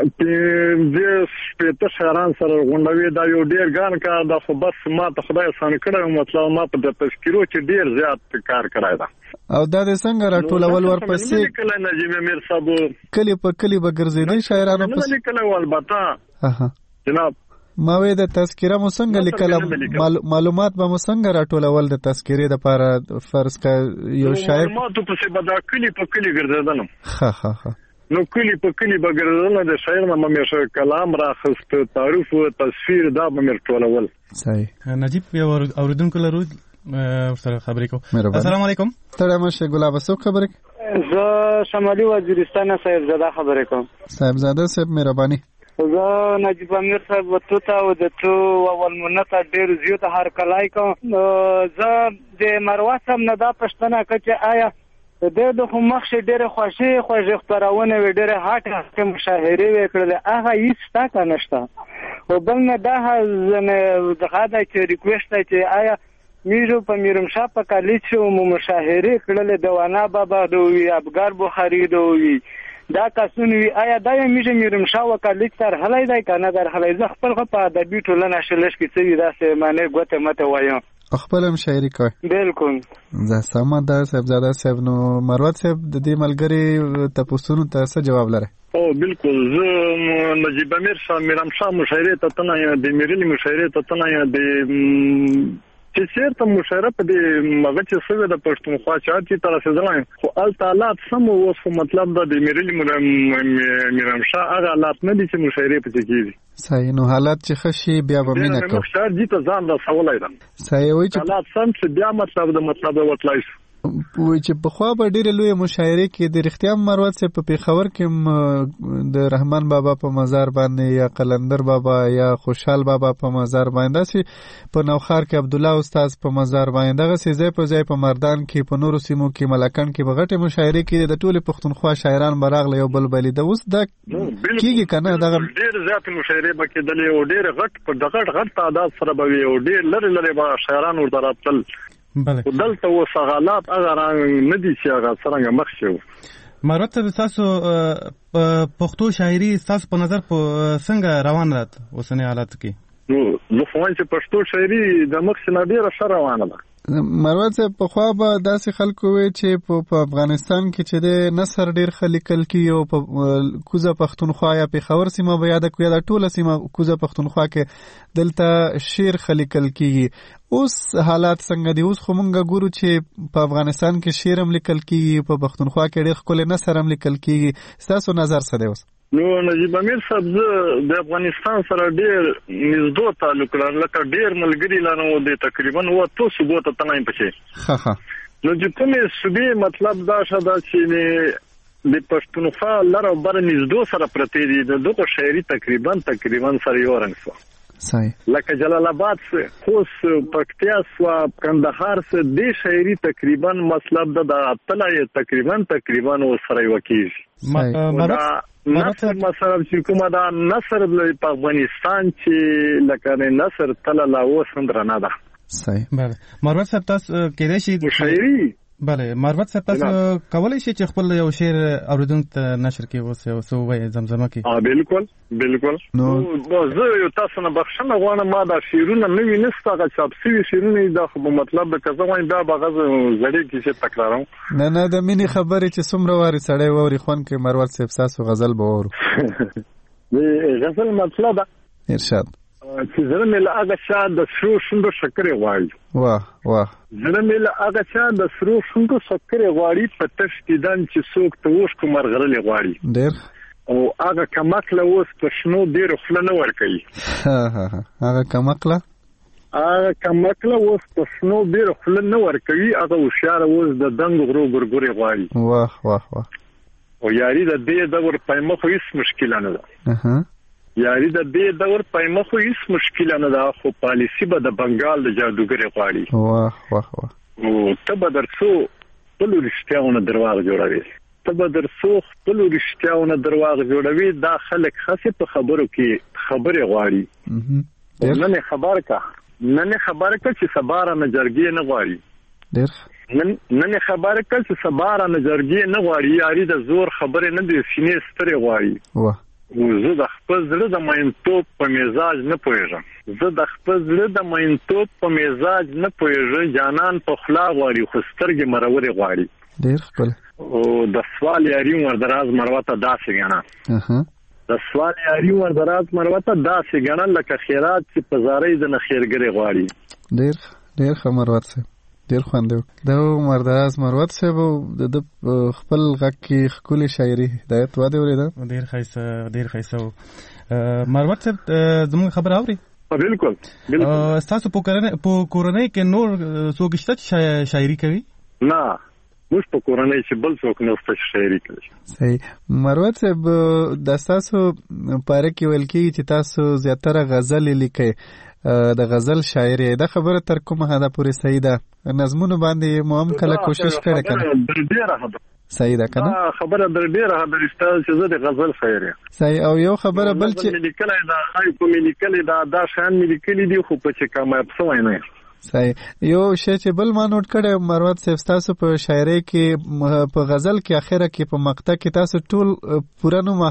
د سپېته شهران سره غونډوي دا یو ډیر ګان کار دا خو بس ما ته خدای سان کړی مطلب ما په تذکرو چې ډیر زیات کار کړی دا او دا د څنګه راټولول ورپسې کله نجیب امیر صاحب کلی په کلی به ګرځیدل شاعرانو په کله البته جناب ما وې د تذکره مو څنګه لیکل معلومات به مو څنګه راټولول د تذکرې د لپاره فرض کا یو شاعر معلومات په څه بدا کلی په کلی ګرځیدل ها نو کلی په کلی بغرضونه د شاعر نه مې کلام راخست تعریف او تصویر دا مې ټولول. صحیح. نجیب یو اوریدونکو لرو سره خبرې کوم. السلام علیکم. تړه مشه ګلاب سو خبرې. زه شمالي وزیرستان صاحبزاده خبرې کوم. صاحبزاده صاحب مهرباني. زه نجیب امیر صاحب وته او د تو اول منته ډیر زیات هر کلای کوم. زه د مروه سم نه دا پښتنه کچ آیا د مخ ډېر خوشي خبرونه و ډېر هاټه مشاهره وکړل هغه هیڅ تا کنهشته او بل نه دا زنه دغه چې ریکوست چې آیا میرو په میرمشاه په کالیچ مو مشاهره کړل د وانا بابا دوی ابګار بخاری دوی دا کسونه آیا دا میرمشاه وکالیچ تر هلای دی کنه در هلای ز خپل په ادبي ټولنه شلش کې څه دا څه معنی ګوته مته وایم خپلم شاعري کوي. بالکل. زه سمه صاحبزاده صاحب نو مروت صاحب د دې ملګری تاسو ته څه جواب لري؟ او بالکل زه نجیب امیر شاه میرمشاه مشاعره ته تنه یا د میرلی مشاعره ته تنه یا د چې چیرته مشاعره په دې مغه چې سوي د پښتونخوا چې تر څه خو ال تعالی سم اوس مطلب د میرلی میرمشاه هغه حالات نه دي چې مشاعره پکې کیږي. صحیح. نو حالات چې خشي بیا به مینه کو مشاعر دي ته ځان را سوالای ده. صحیح وي چې حالات سم چې بیا مطلب وتلای وای چې په خوا به ډېر لوی مشاعره کې د اختیار مروت سے په پیښور کې د رحمان بابا په مزار باندې یا قلندر بابا یا خوشحال بابا په مزار باندې سي په نوخار کې عبد الله استاد په مزار باندې دغه سي ځای په ځای په مردان کې په نورو سیمو کې ملکان کې بغټه مشاعره کې د ټوله پښتونخوا شاعران براغله یو بلبلی د اوس د کیږي کنه دغه ډېر زیات مشاعره به کېدلې او ډېر غټ تعداد سره به او ډېر لری به شاعران ورته راتل. بله. دلته وسغالات هغه نه دي چې هغه څنګه مخ شو. مروت تاسو پښتو شاعري تاسو په نظر په څنګه روان رات اوسنی حالات کې؟ نو خو چې پښتو شاعري د مخ نه ډیره روانه ده. مروت په خوا به داسې خلکو وي چې په افغانستان کې چې د نصر ډیر خلکل کی او په کوزه پښتونخوا یا پیښور سیمه به یاد کوي دا ټوله سیمه کوزه پښتونخوا کې دلته شیر خلکل کیږي. اوس حالات څنګه دي؟ اوس خو مونږ ګورو چې په افغانستان کې شیر هم لیکل کیږي په پښتونخوا کې ډیر خپل نصر هم لیکل کیږي. تاسو نظر څه دی اوس؟ نو نجیب امیر صاحب د افغانستان سره ډیر نږدې تعلق لري لکه ډیر ملګری لرو د تقریبا وته صوبو ته تنایم پچې ها نو چې کومه صوبې مطلب دا شاده چې د پښتونخوا لره بر نږدې سره پرته دي دغه شهري تقریبا سره یو رنګ سو. صحیح. لکه جلال آباد سے خوص پکتیا سوا کندهار سے د شهري تقریبا مطلب دا اتلای تقریبا و سره وکیږي. نصر مثلا چې کومه دا نصر په افغانستان چې لکه نصر تل لا وسند رانه ده. صحیح. بله. مروت صاحب تاسو کېدای شي شاعري بله مروت صاحب تاسو کولای شي چې خپل یو شعر اوریدونکو نشر کې وسو وای زمزمه کې؟ بالکل. نو زه یو تاسو نه بخښنه غواړم ما دا شعرونه نه وینځه چې شعرونه شعرونه دا خو مطلب د کزه وای دا بغز زړی کې چې تکراروم نه د مینې خبرې چې څومره واري سړی ووري خون کې مروت صاحب تاسو غزل به ورو غزل مطلب ارشاد چې زړه مې له هغه چا د سرو شونډو شکرې غواړي. واه زړه مې له هغه چا د سرو شونډو شکرې غواړي په تش دیدن چې څوک ته وښکو مرغلې غواړي. ډېر او هغه کمکله اوس په شنو ډېرو خوله نه ورکوي. هغه کمکله اوس په شنو ډېرو خوله نه ورکوي. هغه هوښیاره اوس د دنګ غرو ګورګورې غواړي. واه او یاري د دې دور پایمه خو هیڅ مشکل نه ده. یاري د دې دور پایمه خو هیڅ مشکل نه ده خو پالیسی به د بنگال د جادوګر غواړي. واه او ته به درڅو خپل رښتیاونه درواغ جوړوي. دا خلک خاصه په خبرو کې خبره غواړي. نن خبر کا چې سباره نه جرګې نه غواړي. نن خبر کا چې سباره نه جرګې نه غواړي. یاري د زور خبره نه دي سینې ستري غواړي. زه د خپل زړه د مینتوب په مزاج نه پوهېږم. جانان په خلا غواړي خو سترګې مرورې غواړي. ډېر خپل او د سوال یاري ورځ مروته داسې غاڼه. د سوال یاري ورځ داسې غاڼه لکه خیرات چې په زارې د نخیرګرې غواړي. ډېر خمروت سه ډیر خوند د مرداز مروت صاحب د خپل غږ کې ښکلې شاعري هدایت واده اورېده ډیر ښایسته مروت صاحب زموږ خبر اوري بالکل تاسو په کورنۍ کې نور څوک شته چې شاعري کوي نه موږ په کورنۍ کې بل څوک نشته چې شاعري کوي صحیح مروت صاحب د تاسو پاره کې ویل کېږي چې تاسو زیاتره غزل لیکئ د غزل شاعري د خبره تر کومه حده پورې صحیح ده نظمونو باندې مو هم کله کوشش کړی کنه ډیره صحیح ده کنه خبره در ډیره حد رښتیا چې زه د غزل شاعر یم صحیح او یو خبره بل چې لیکلای دا خای په لیکلای دا شان مې لیکلي دي خو په چې کامیاب شوی نه صحیح یو شی چې بل ما نوٹ کړی مروت صاحب تاسو په شاعري کې په غزل کې اخره کې په مقطع کې تاسو ټول پوره نوم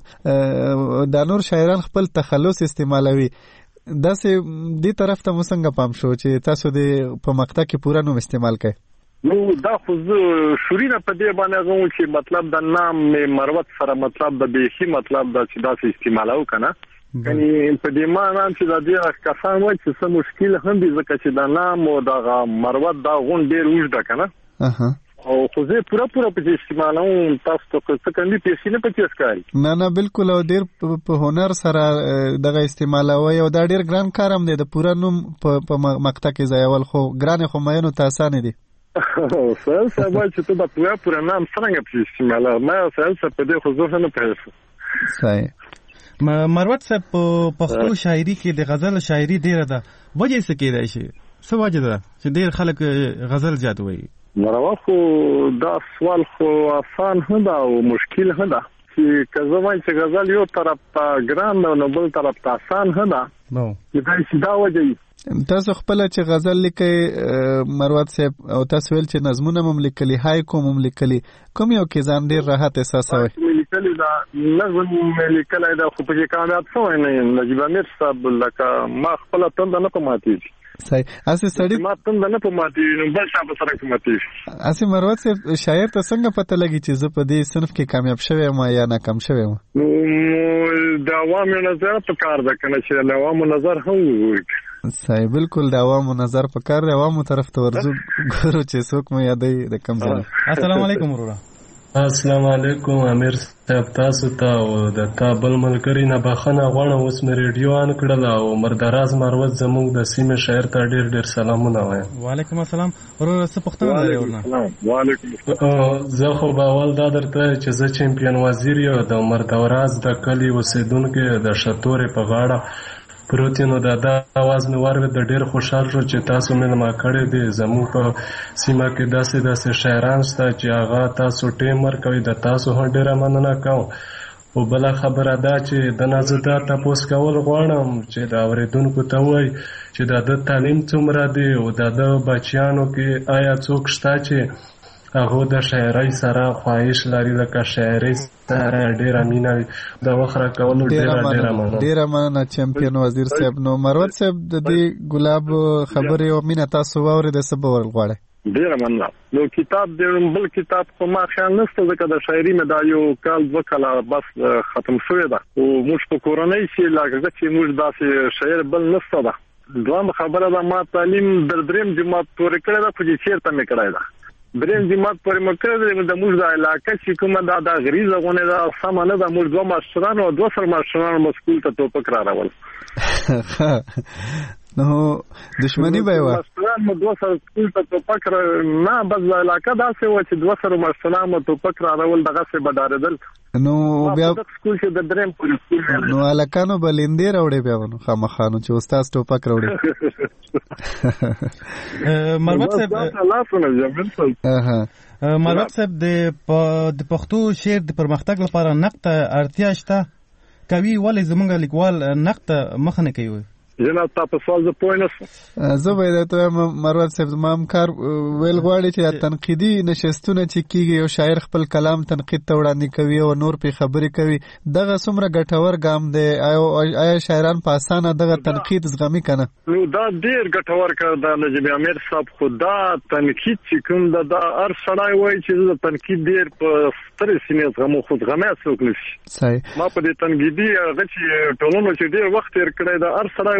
اخلئ دا نور شاعران خپل تخلص استعمالوي داسې دې طرف ته مو څنګه پام شو چې تاسو د په مقطع کې پوره نوم استعمال کړئ نو دا خو شورینه په دې باندې غوښم چې مطلب د نام مروت سره مطلب د بیخي مطلب د چې داسې استعمالو کنه یعنی په دې معنی چې د دې کسان وایي چې څه مشکل هم دي ځکه چې د نام او د مروت دا غون ډیر وژده کنه او خو زه پورا په استعمالوم تاسو ته څه کوي پیسې نه پکې ښکاري نه بالکل او ډیر په هنر سره دغه استعمالوي او دا ډیر ګران کار هم دی د پورا نوم په مقطع کې ځایول خو ګران خو مېنو ته اسانه دي سهل صاحب چې ته د پورا نام څنګه په استعمال ما سهل صاحب په دې خو زه نه پېښ صحیح مروت صاحب په پښتو شاعري کې د غزل شاعري ډیره ده وجه څه کېدای شي څه وجه ده چې ډیر خلک غزل زیات وایي مروت خو دا سوال خو آسان هم ده او مشکل هم ده چې که زه وایم چې غزل یو طرف ته ګران ده نو بل طرف ته آسان هم ده چې دا وجه تاسو خپل چې غزل لیکي مروت صاحب او تاسو ویل چې نظمونه هم لیکلي هاي کوم هم لیکلي کوم یو کې ځان ډیر راحت احساسوي لیکلي دا نظم لیکلي دا خو په کامیاب شوی نه یم نجیب امیر صاحب لکه ما خپل تند نه پماتېږي صحیح اسی سړی ما تند نه پماتېږي نو بل شابه سره پماتېږي اسی مروت صاحب شاعر ته څنګه پته لګي چې زه په دې صنف کې کامیاب شوی یم یا ناکام شوی یم نو د عوامو نظر په کار ده کنه چې د عوامو نظر هم وګورئ صحیح بالکل د عوامو نظر په کار دی عوامو طرف ته ورځو ګورو چې څوک مو یادوي د کم ځای السلام علیکم ورور السلام علیکم امیر صاحب تاسو ته او د کابل ملګری نه بخښنه غواړم اوس مې ریډیو آن کړل او مردراز مروت زموږ د سیمې شاعر ته ډېر ډېر سلامونه وایم وعلیکم السلام ورور څه پوښتنه لرئ ورنه وعلیکم زه خو به اول دا درته چې زه چمپیون وزیر یم د مردراز د کلي اوسېدونکی د شتورې په غاړه پروت نو دا आवाज مې واورېد د ډېر خوشحال شو چې تاسو مېلمه کړی دی زموږ په سیمه کې داسې شاعران شته چې هغه تاسو ټیم ورکوئ د تاسو هم ډېره مننه کوم او بله خبره دا چې د نه زه دا تپوس کول غواړم چې د اورېدونکو ته ووایي چې د ده تعلیم څومره دی او د ده بچیانو کې آیا څوک شته چې هغه د شاعرۍ سره خواهش لري لکه شاعرۍ سره ډېره مینه د وخت راکولو ډېره مننه چمپیون وزیر صاحب نو مروت صاحب د دې ګلاب خبرې او مینه تاسو واورېده څه به ورغواړئ ډېره مننه نو کتاب د بل کتاب خو ما خیال نشته ځکه د شاعري مې دا یو کال 2 کاله بس ختم شوې ده او موږ په کورنۍ کې لکه چې موږ داسې شاعر بل نشته ده دویم خبره ده ما تعلیم در دریم جماعت پورې کړی ده خو چې چېرته مې کړی ده دریم جماعت پورې مې کړی دی د موږ د علاقه چې کومه دا غریزه غونې ده سمه نه ده موږ 2 ماشټران او 2 سر ماشټران مو سکول ته ټوپک راول نو دشمنی به و ماشټران مو 2 سر سکول ته ټوپک نه بس د علاقه داسې و چې 2 سر ماشټران مو ټوپک راول دغه څه بدارېدل نو بیا سکول چې د دریم پورې نو علاقانو بلندې راوړې بیا نو خامخانو چې استاد ټوپک راوړې مروت صاحب د پښتو شعر د پرمختګ لپاره نقد اړتیا شته کوي ولې زموږ لیکوال نقد مخ نه کوي جناب تاسو سوال زه پوه نه شوم زه به ته مروت صاحب زما هم کار ویل غواړي چې تنقیدي نشستونه چې کیږي یو شاعر خپل کلام تنقید ته وړاندې کوي او نور په خبرې کوي دغه څومره ګټور ګام دی آیا شاعران په اسانه دغه تنقید زغمي کنه نو دا ډیر ګټور کار دی نجیب امیر صاحب خدا تنقید چې کوم دا هر سړی وایي چې د تنقید ډیر په سترې سینې زغمو خو زغمه څوک نشي صحیح ما په دې تنقیدي هغه چې ټولنو چې ډیر وخت تیر کړی دا هر سړی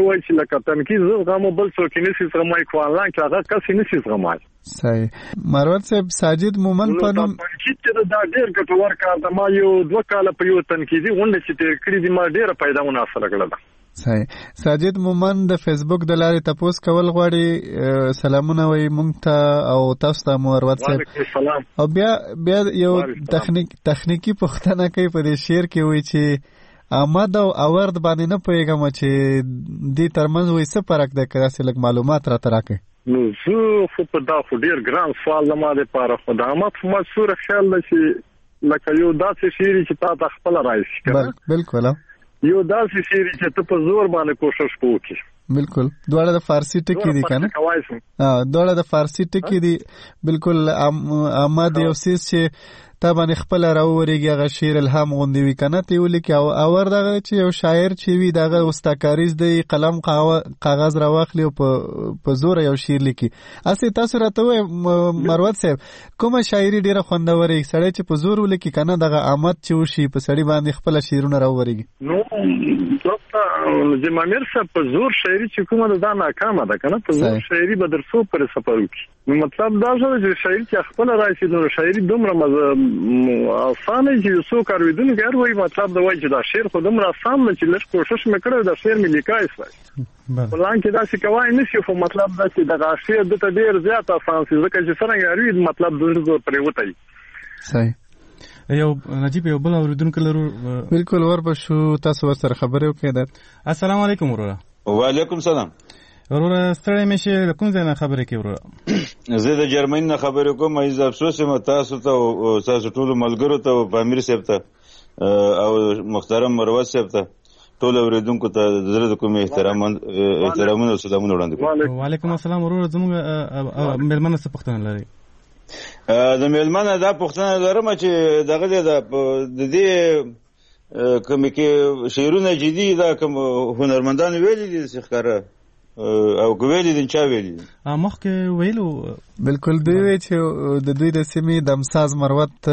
وایي چې لکه تنقید زغم بل څوک نشي زغمای خو انلاین کې هغه کس نشي زغمای. صحیح. مروت صاحب ساجد مومن په نوم چې دا ډېر ګټور کار د ما یو 2 کال په یو تنقیدي غونډه چې تیر کړی دي ما ډېره پیداونه حاصله کړله. صحیح. ساجد مومن د فیسبوک د لارې تاسو کول غواړي سلامونه وي مونږ ته او تاسو ته مروت صاحب. وعلیکم السلام. او بیا یو تخنیکی پوښتنه کوي په دې شعر کې وایي چې آمد او اورد باندې نه پوهېږم چې دې ترمنځ وایي څه فرق دی که داسې لږ معلومات راته راکړئ. نو زه خو په دا خو ډېر ګران سوال زما دپاره خو د احمد خو ما سوره خیال ده چې لکه یو داسې شعر چې تا ته خپله رایشي که نه. بلکل یو داسې شعر چې ته په زور باندې کوشش په وکړي. بالکل دواړه د فارسی ټکی دي کنه. دواړه د فارسی ټکی دي. بالکل آمد یو سیس چې تا باندې خپل راووريږي هغه شعر الهام غوندي وي کنه ته ولیکي او اور دغه چې یو شاعر چې وي دغه استاکاریز دی قلم کاغذ راواخلي او په زور یو شعر لیکي. اسی تاسو راته وای مروت صاحب کومه شاعري ډیره خوندوري سړی چې په زور ولیکي کنه دغه آمد چې وشي په سړی باندې خپل شعرونه راووريږي. نو دغه جمامیر صاحب په زور شاعري چې کومه ده ناکامه ده کنه. په زور شاعري به در څو پر سفر وکړي. نو مطلب دا چې شاعري چې خپل راشي نو شاعري دومره آسانه چې څو کارویدونکو هر وایي مطلب دا وایي چې دا شعر خو دومره آسان نه چې لږ کوشش مې کړی دا شعر مې لیکای شوی پلان کې داسې کوای نشي خو مطلب دا چې دغه شعر دته ډېر زیات آسان شي ځکه چې څرنګه اړوي مطلب د زور پرې وتاي. صحیح. یو نجیب یو بل اوریدونکو لرو. بالکل ورپښو تاسو ورسره خبرې وکړئ. السلام علیکم وروره. وعلیکم السلام. وروره ستړی مې شي کوم ځای نه خبرې کوي وروره؟ زه د جرمني نه خبرې کوم. ایز افسوس یم تاسو ته او تاسو ټول ملګرو ته او امیر صاحب ته او محترم مروت صاحب ته ټول اوریدونکو ته زړه د کوم احترامونه او سلامونه وړاندې کوم. وعلیکم السلام وروره. زموږ مېلمانه څه پوښتنه لري؟ د مېلمانه دا پوښتنه لرم چې دغه د دې کوم کې شعرونه جدي دا کوم هنرمندان ویلي دي ښکاره او کویلی دین چا ویلی مخکې ویلو. بالکل دوی چې د دوی د سیمې د امساز مروت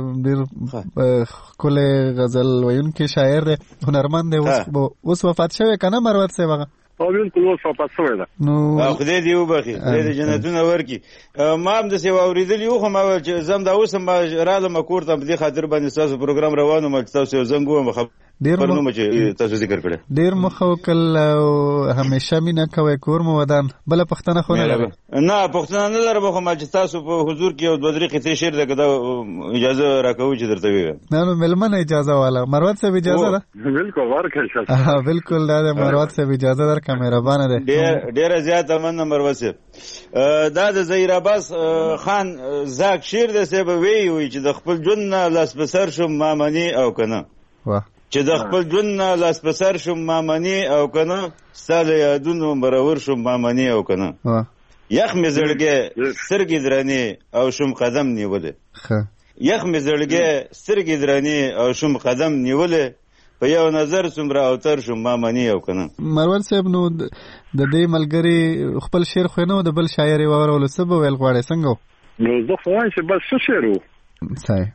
ډېر ښکلی غزل ویونکی شاعر دی هنرمند دی. اوس وفات شوی که نه مروت صاحب هغه؟ بالکل اوس وفات شوی ده. نو خدای دې وبخي خدای دې جنتونه ورکړي. ما هم داسې واورېدلي وو خو ما چې زه هم دا اوس هم رالم کور ته په دې خاطر باندې ستاسو پروګرام روان وم چې تاسو یو زنګ ووم خبرونه چې تاسو ذکر کړل. ډېر مخوکل او همیشه مینه کوئ کور مو ودان. بله پوښتنه خو نه لرم؟ نه پوښتنه نه لرم خو ما چې تاسو په حضور کې یو 2 دقیقې شعر ده که دا اجازه راکوئ چې درته ووایم. نه نو مېلمنه اجازه واله. مروت صاحب اجازه ده؟ بالکل ورکړئ. بالکل دا د مروت صاحب اجازه درکړه مهربانه ده. ډېره زیاته مننه مروت صاحب. دا د ظهیر عباس خان زاک شعر دی صاحب وایي چې د خپل ژوند نه لاس په سر شم ما منې او که نه. چې د خپل ژوند نه لاس په سر شم ما منې او که نه ستا د یادونو مرور شم ما منې او که نه. یخ مې زړګی سترګې درنې او شم قدم نیولې. یخ مې زړګی سترګې درنې او شم قدم نیولې په یو نظر څومره اوتر شم ما منې او که نه. مروت صاحب نو د دې ملګري خپل شعر خو نه و د بل شاعر یې واورولو څه به ویل غواړئ څنګه و؟ نو زه خو وایم چې بس ښه شعر و. صحیح.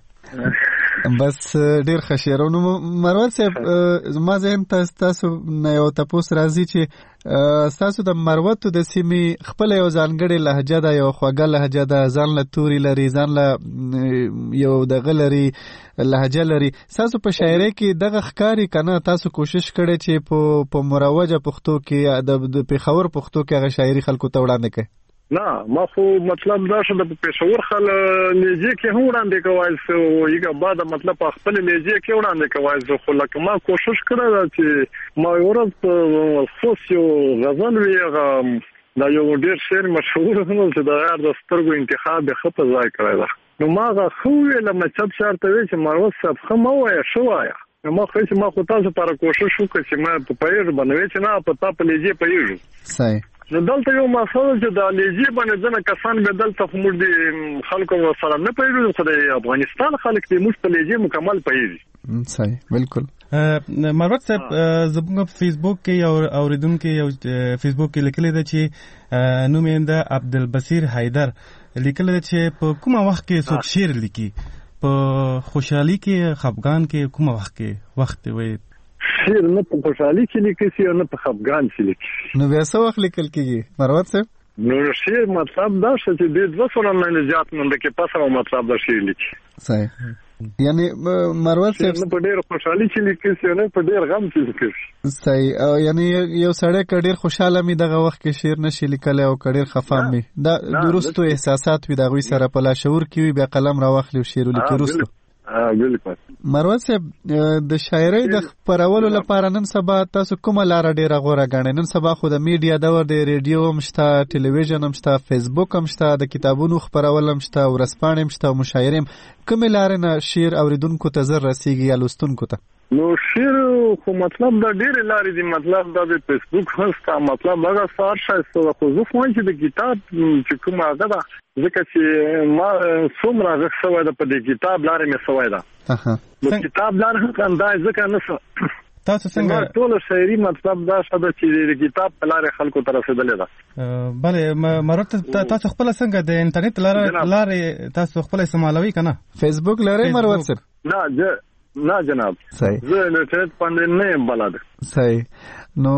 بس ډیر ښه شعر. نو مروت صاحب زما ذهن ته ستاسو نه یو تپوس راځي چې ستاسو د مروتو د سیمې خپله یو ځانګړې لهجه ده یو خوږه لهجه ده ځان له توري لري ځان له یو دغه لري لهجه لري. ستاسو په شاعرۍ کې دغه ښکاري که نه تاسو کوشش کړی چې په مروجه پښتو کې د پېښور پښتو کې هغه شاعري خلکو ته وړاندې کړئ؟ نه ما خو مطلب دا شو د پېښور خل لهجه کې هم وړاندې کوای سو یګه بعد مطلب خپل لهجه کې وړاندې کوای سو خو لکه ما کوشش کړی چې ما ورځ خصوص یو غزل ویغه دا یو ډیر شعر مشهور نو چې دا یار د سترګو انتخاب به خپل ځای کړی دا. نو ما خو ویل مچب شرط وی چې مروت صاحب خو ما وای شو وایا. نو ما خو چې ما خو تاسو لپاره کوشش وکړ چې ما په پیر باندې چې نه په تاسو لهجه پیژو. صحیح. نو دلته یو مسله چې د لهجې باندې ځنه کسان به دلته موږ د خلکو سره نه پیژنو خو د افغانستان خلک دې موږ په لهجې مکمل پیژني. صحیح بالکل. مروت صاحب زموږ په فیسبوک کې یو اوریدونکو یو فیسبوک کې لیکلی دی چې نوم یې ده عبدالبصیر حیدر لیکلی دی چې په کومه وخت کې څوک شعر لیکي په خوشحالي کې خفګان کې کومه وخت کې وخت وي شعر نه په خوشحالي کې لیکل شي او نه په خفګان کې لیکل. نو بیا څه وخت لیکل کېږي مروت صاحب؟ نو شعر مطلب دا چې د 200 نه زیات منده کې پس او مطلب دا شعر لیکي. صحیح. یعنی مروت صاحب نه په ډېر خوشحالي کې لیکل شي نه په ډېر غم کې لیکل شي. صحیح. یعنی یو سړی کډیر خوشاله می دغه وخت کې شعر نشي لیکلی او کډیر خفه می دا درستو احساسات وي دغه سره په لاشعور کې وي بیا قلم راوخلي او شعر لیکي رسو. بالکل. مروت صاحب د شاعرۍ د خپرولو لپاره نن سبا تاسو کومه لار ډیره غوره ګڼئ؟ نن سبا خو د میډیا دور دی، ریډیو هم شته، ټلویزیون هم شته، فیسبوک هم شته، د کتابونو خپرول هم شته، ورځپاڼې هم شته او مشاعرې هم. کومې لارې نه شعر اوریدونکو ته زر رسیږي یا لوستونکو ته؟ نو شعر خو مطلب دا ډېرې لارې دي. مطلب دا د فیسبوک هم شته، مطلب هغه سهار ښایسته ده، خو زه خو وایم چې د کتاب چې کومه هغه ده ځکه چې ما څومره غږ شوی ده په دې کتاب لارې مې شوی ده. نو کتاب لار هم انداز ځکه نه تاسو څنګه ټول شاعري مطلب دا شته چې د کتاب په لارې خلکو ته رسیدلې ده. بله مروت تاسو خپل څنګه د انټرنیټ لارې تاسو خپل استعمالوي کنه؟ فیسبوک لرئ مروت صاحب؟ نه جناب. صحیح. زه انټرنیټ باندې نه یم بلد. صحیح. نو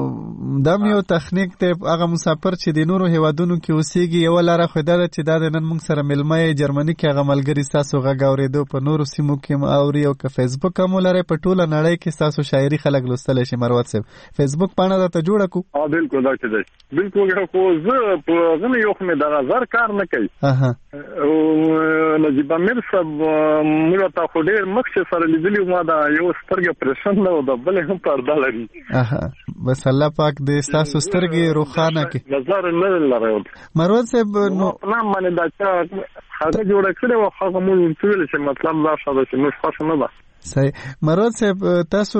دا یو تخنیک ته هغه مسافر چې د نورو هیوادونو کې اوسېږي یو لاره خو دا چې دا نن موږ سره ملمه جرمني کې هغه ملګری تاسو غږ اورېدو په نورو سیمو کې اوري او که فیسبوک هم لري په ټوله نړۍ کې تاسو شاعري خلک لوستلی شي. مروت صاحب فیسبوک پاڼه درته جوړه کو؟ بالکل دا چې دی بالکل خو زه په غنه یو خو مې د نظر کار نه کوي. او نجیب امیر صاحب موږ ته خو ډېر مخکې سره لیدلی ما دا یو سترګه پرېشن نه و د بلې هم پرده لري. بس الله پاک دې تاسو سترګې روښانه کړي. نظر نه لري. مروت صاحب نو نام باندې دا چې هغه جوړ کړو هغه موږ ویل چې مطلب دا شاده چې موږ خاص نه ده. صحیح. مروت صاحب تاسو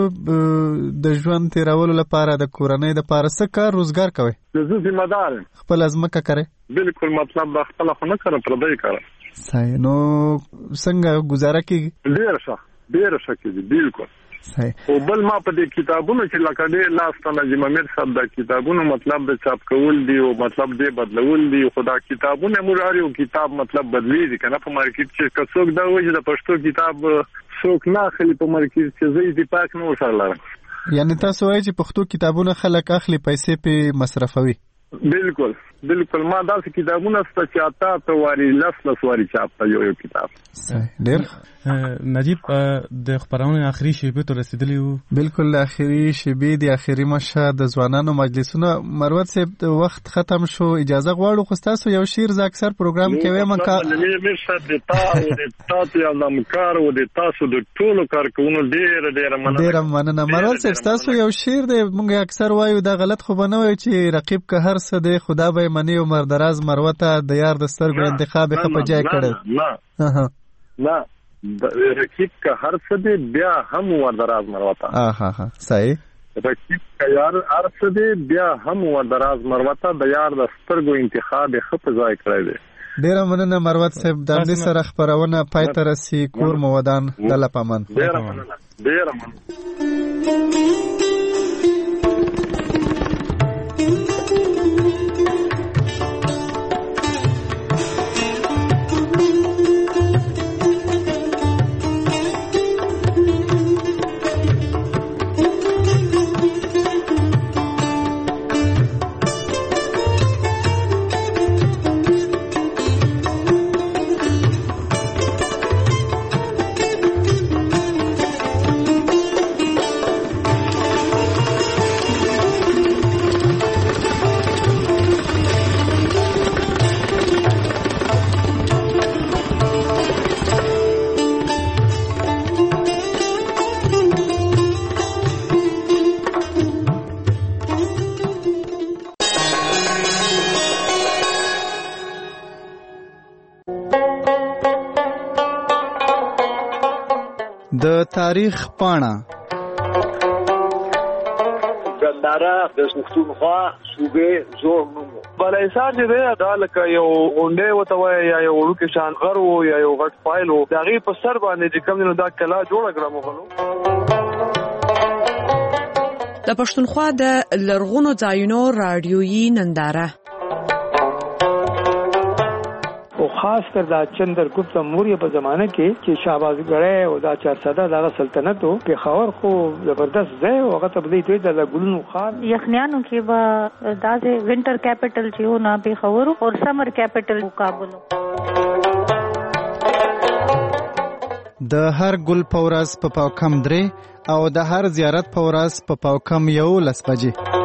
د ژوند تیرولو لپاره د کورنۍ لپاره څه کار روزګار کوئ؟ زه ذمہ دار خپل ازمکه کوئ؟ بالکل مطلب دا خپل خو نه کوم پردی کار. صحیح. نو څنګه گزاره کیږي؟ ډیر ښه کیږي. بالکل صحیح. او بل ما په دې کتابونو چې لکه ډېر لاس ته نجیب امیر صاحب د کتابونو مطلب د چاپ کول دي او مطلب دې بدلول دي. خو دا کتابونه موږ اړ یو کتاب مطلب بدلیږي کنه په مارکیټ کې که څوک دا وایي چې د پښتو کتاب څوک نه اخلي په مارکیټ کې زه اتفاق نه وسره لرم. یعنی تاسو وایي چې پښتو کتابونه خلک اخلي پیسې په مصرفوي؟ بالکل ما داسې کتابونه ستا چې اته واري لس واري چاپ ته یو کتاب. ډېر نجیب د خبرونې اخري شیبې ته رسیدلی وو. بالکل اخري شیبې د اخري مشه د ځوانانو مجلسونه. مروت صاحب وخت ختم شو، اجازه غواړو خو تاسو یو شعر ز اکثر پروګرام کې وایم کا مې صاحب د تاسو او د مکار او د تاسو د ټولو کارکونو ډېر مننه. مروت صاحب تاسو یو شعر د موږ اکثر وایو دا غلط خو بنوي چې رقیب که هر څه دی خدا به منی او مردراز مروته د یار د سترګو انتخاب خپ جای کړي. نه رقیب که هر څه دی بیا هم مردراز مروته. صحیح. رقیب که یار هر څه دی بیا هم مردراز مروته د یار د سترګو انتخاب خپ جای کړي دی. ډیر مننه مروت صاحب. د دې سره خبرونه پای ته رسي. کور مو ودان دله پامن. ډیر مننه. د تاریخ پاڼه ګنداره د پښتونخوا صوبې زوړ نوم بلایسار چې دی دا لکه یو غونډې وته وای یا یو وړوکی شان غر و یا یو غټ فایل و د هغې په سر باندې چې کوم دی نو دا کلا جوړه کړه مغلو. د پښتونخوا د لرغونو ځایونو راډیویي ننداره خاص کر دا چندرګپت موریا په زمانه کې چې شهبازګړی او دا 400 دغه سلطنت په خاور خو زبردست ځای او هغه تبدیل دی د ګلونو خار یخنیانو کې به داسې وینټر کیپټل چې و نه په خاور او سمر کیپټل کابل. د هر ګل په ورځ په پاو کم 3 او د هر زیارت په ورځ په پاو کم 11 بجې.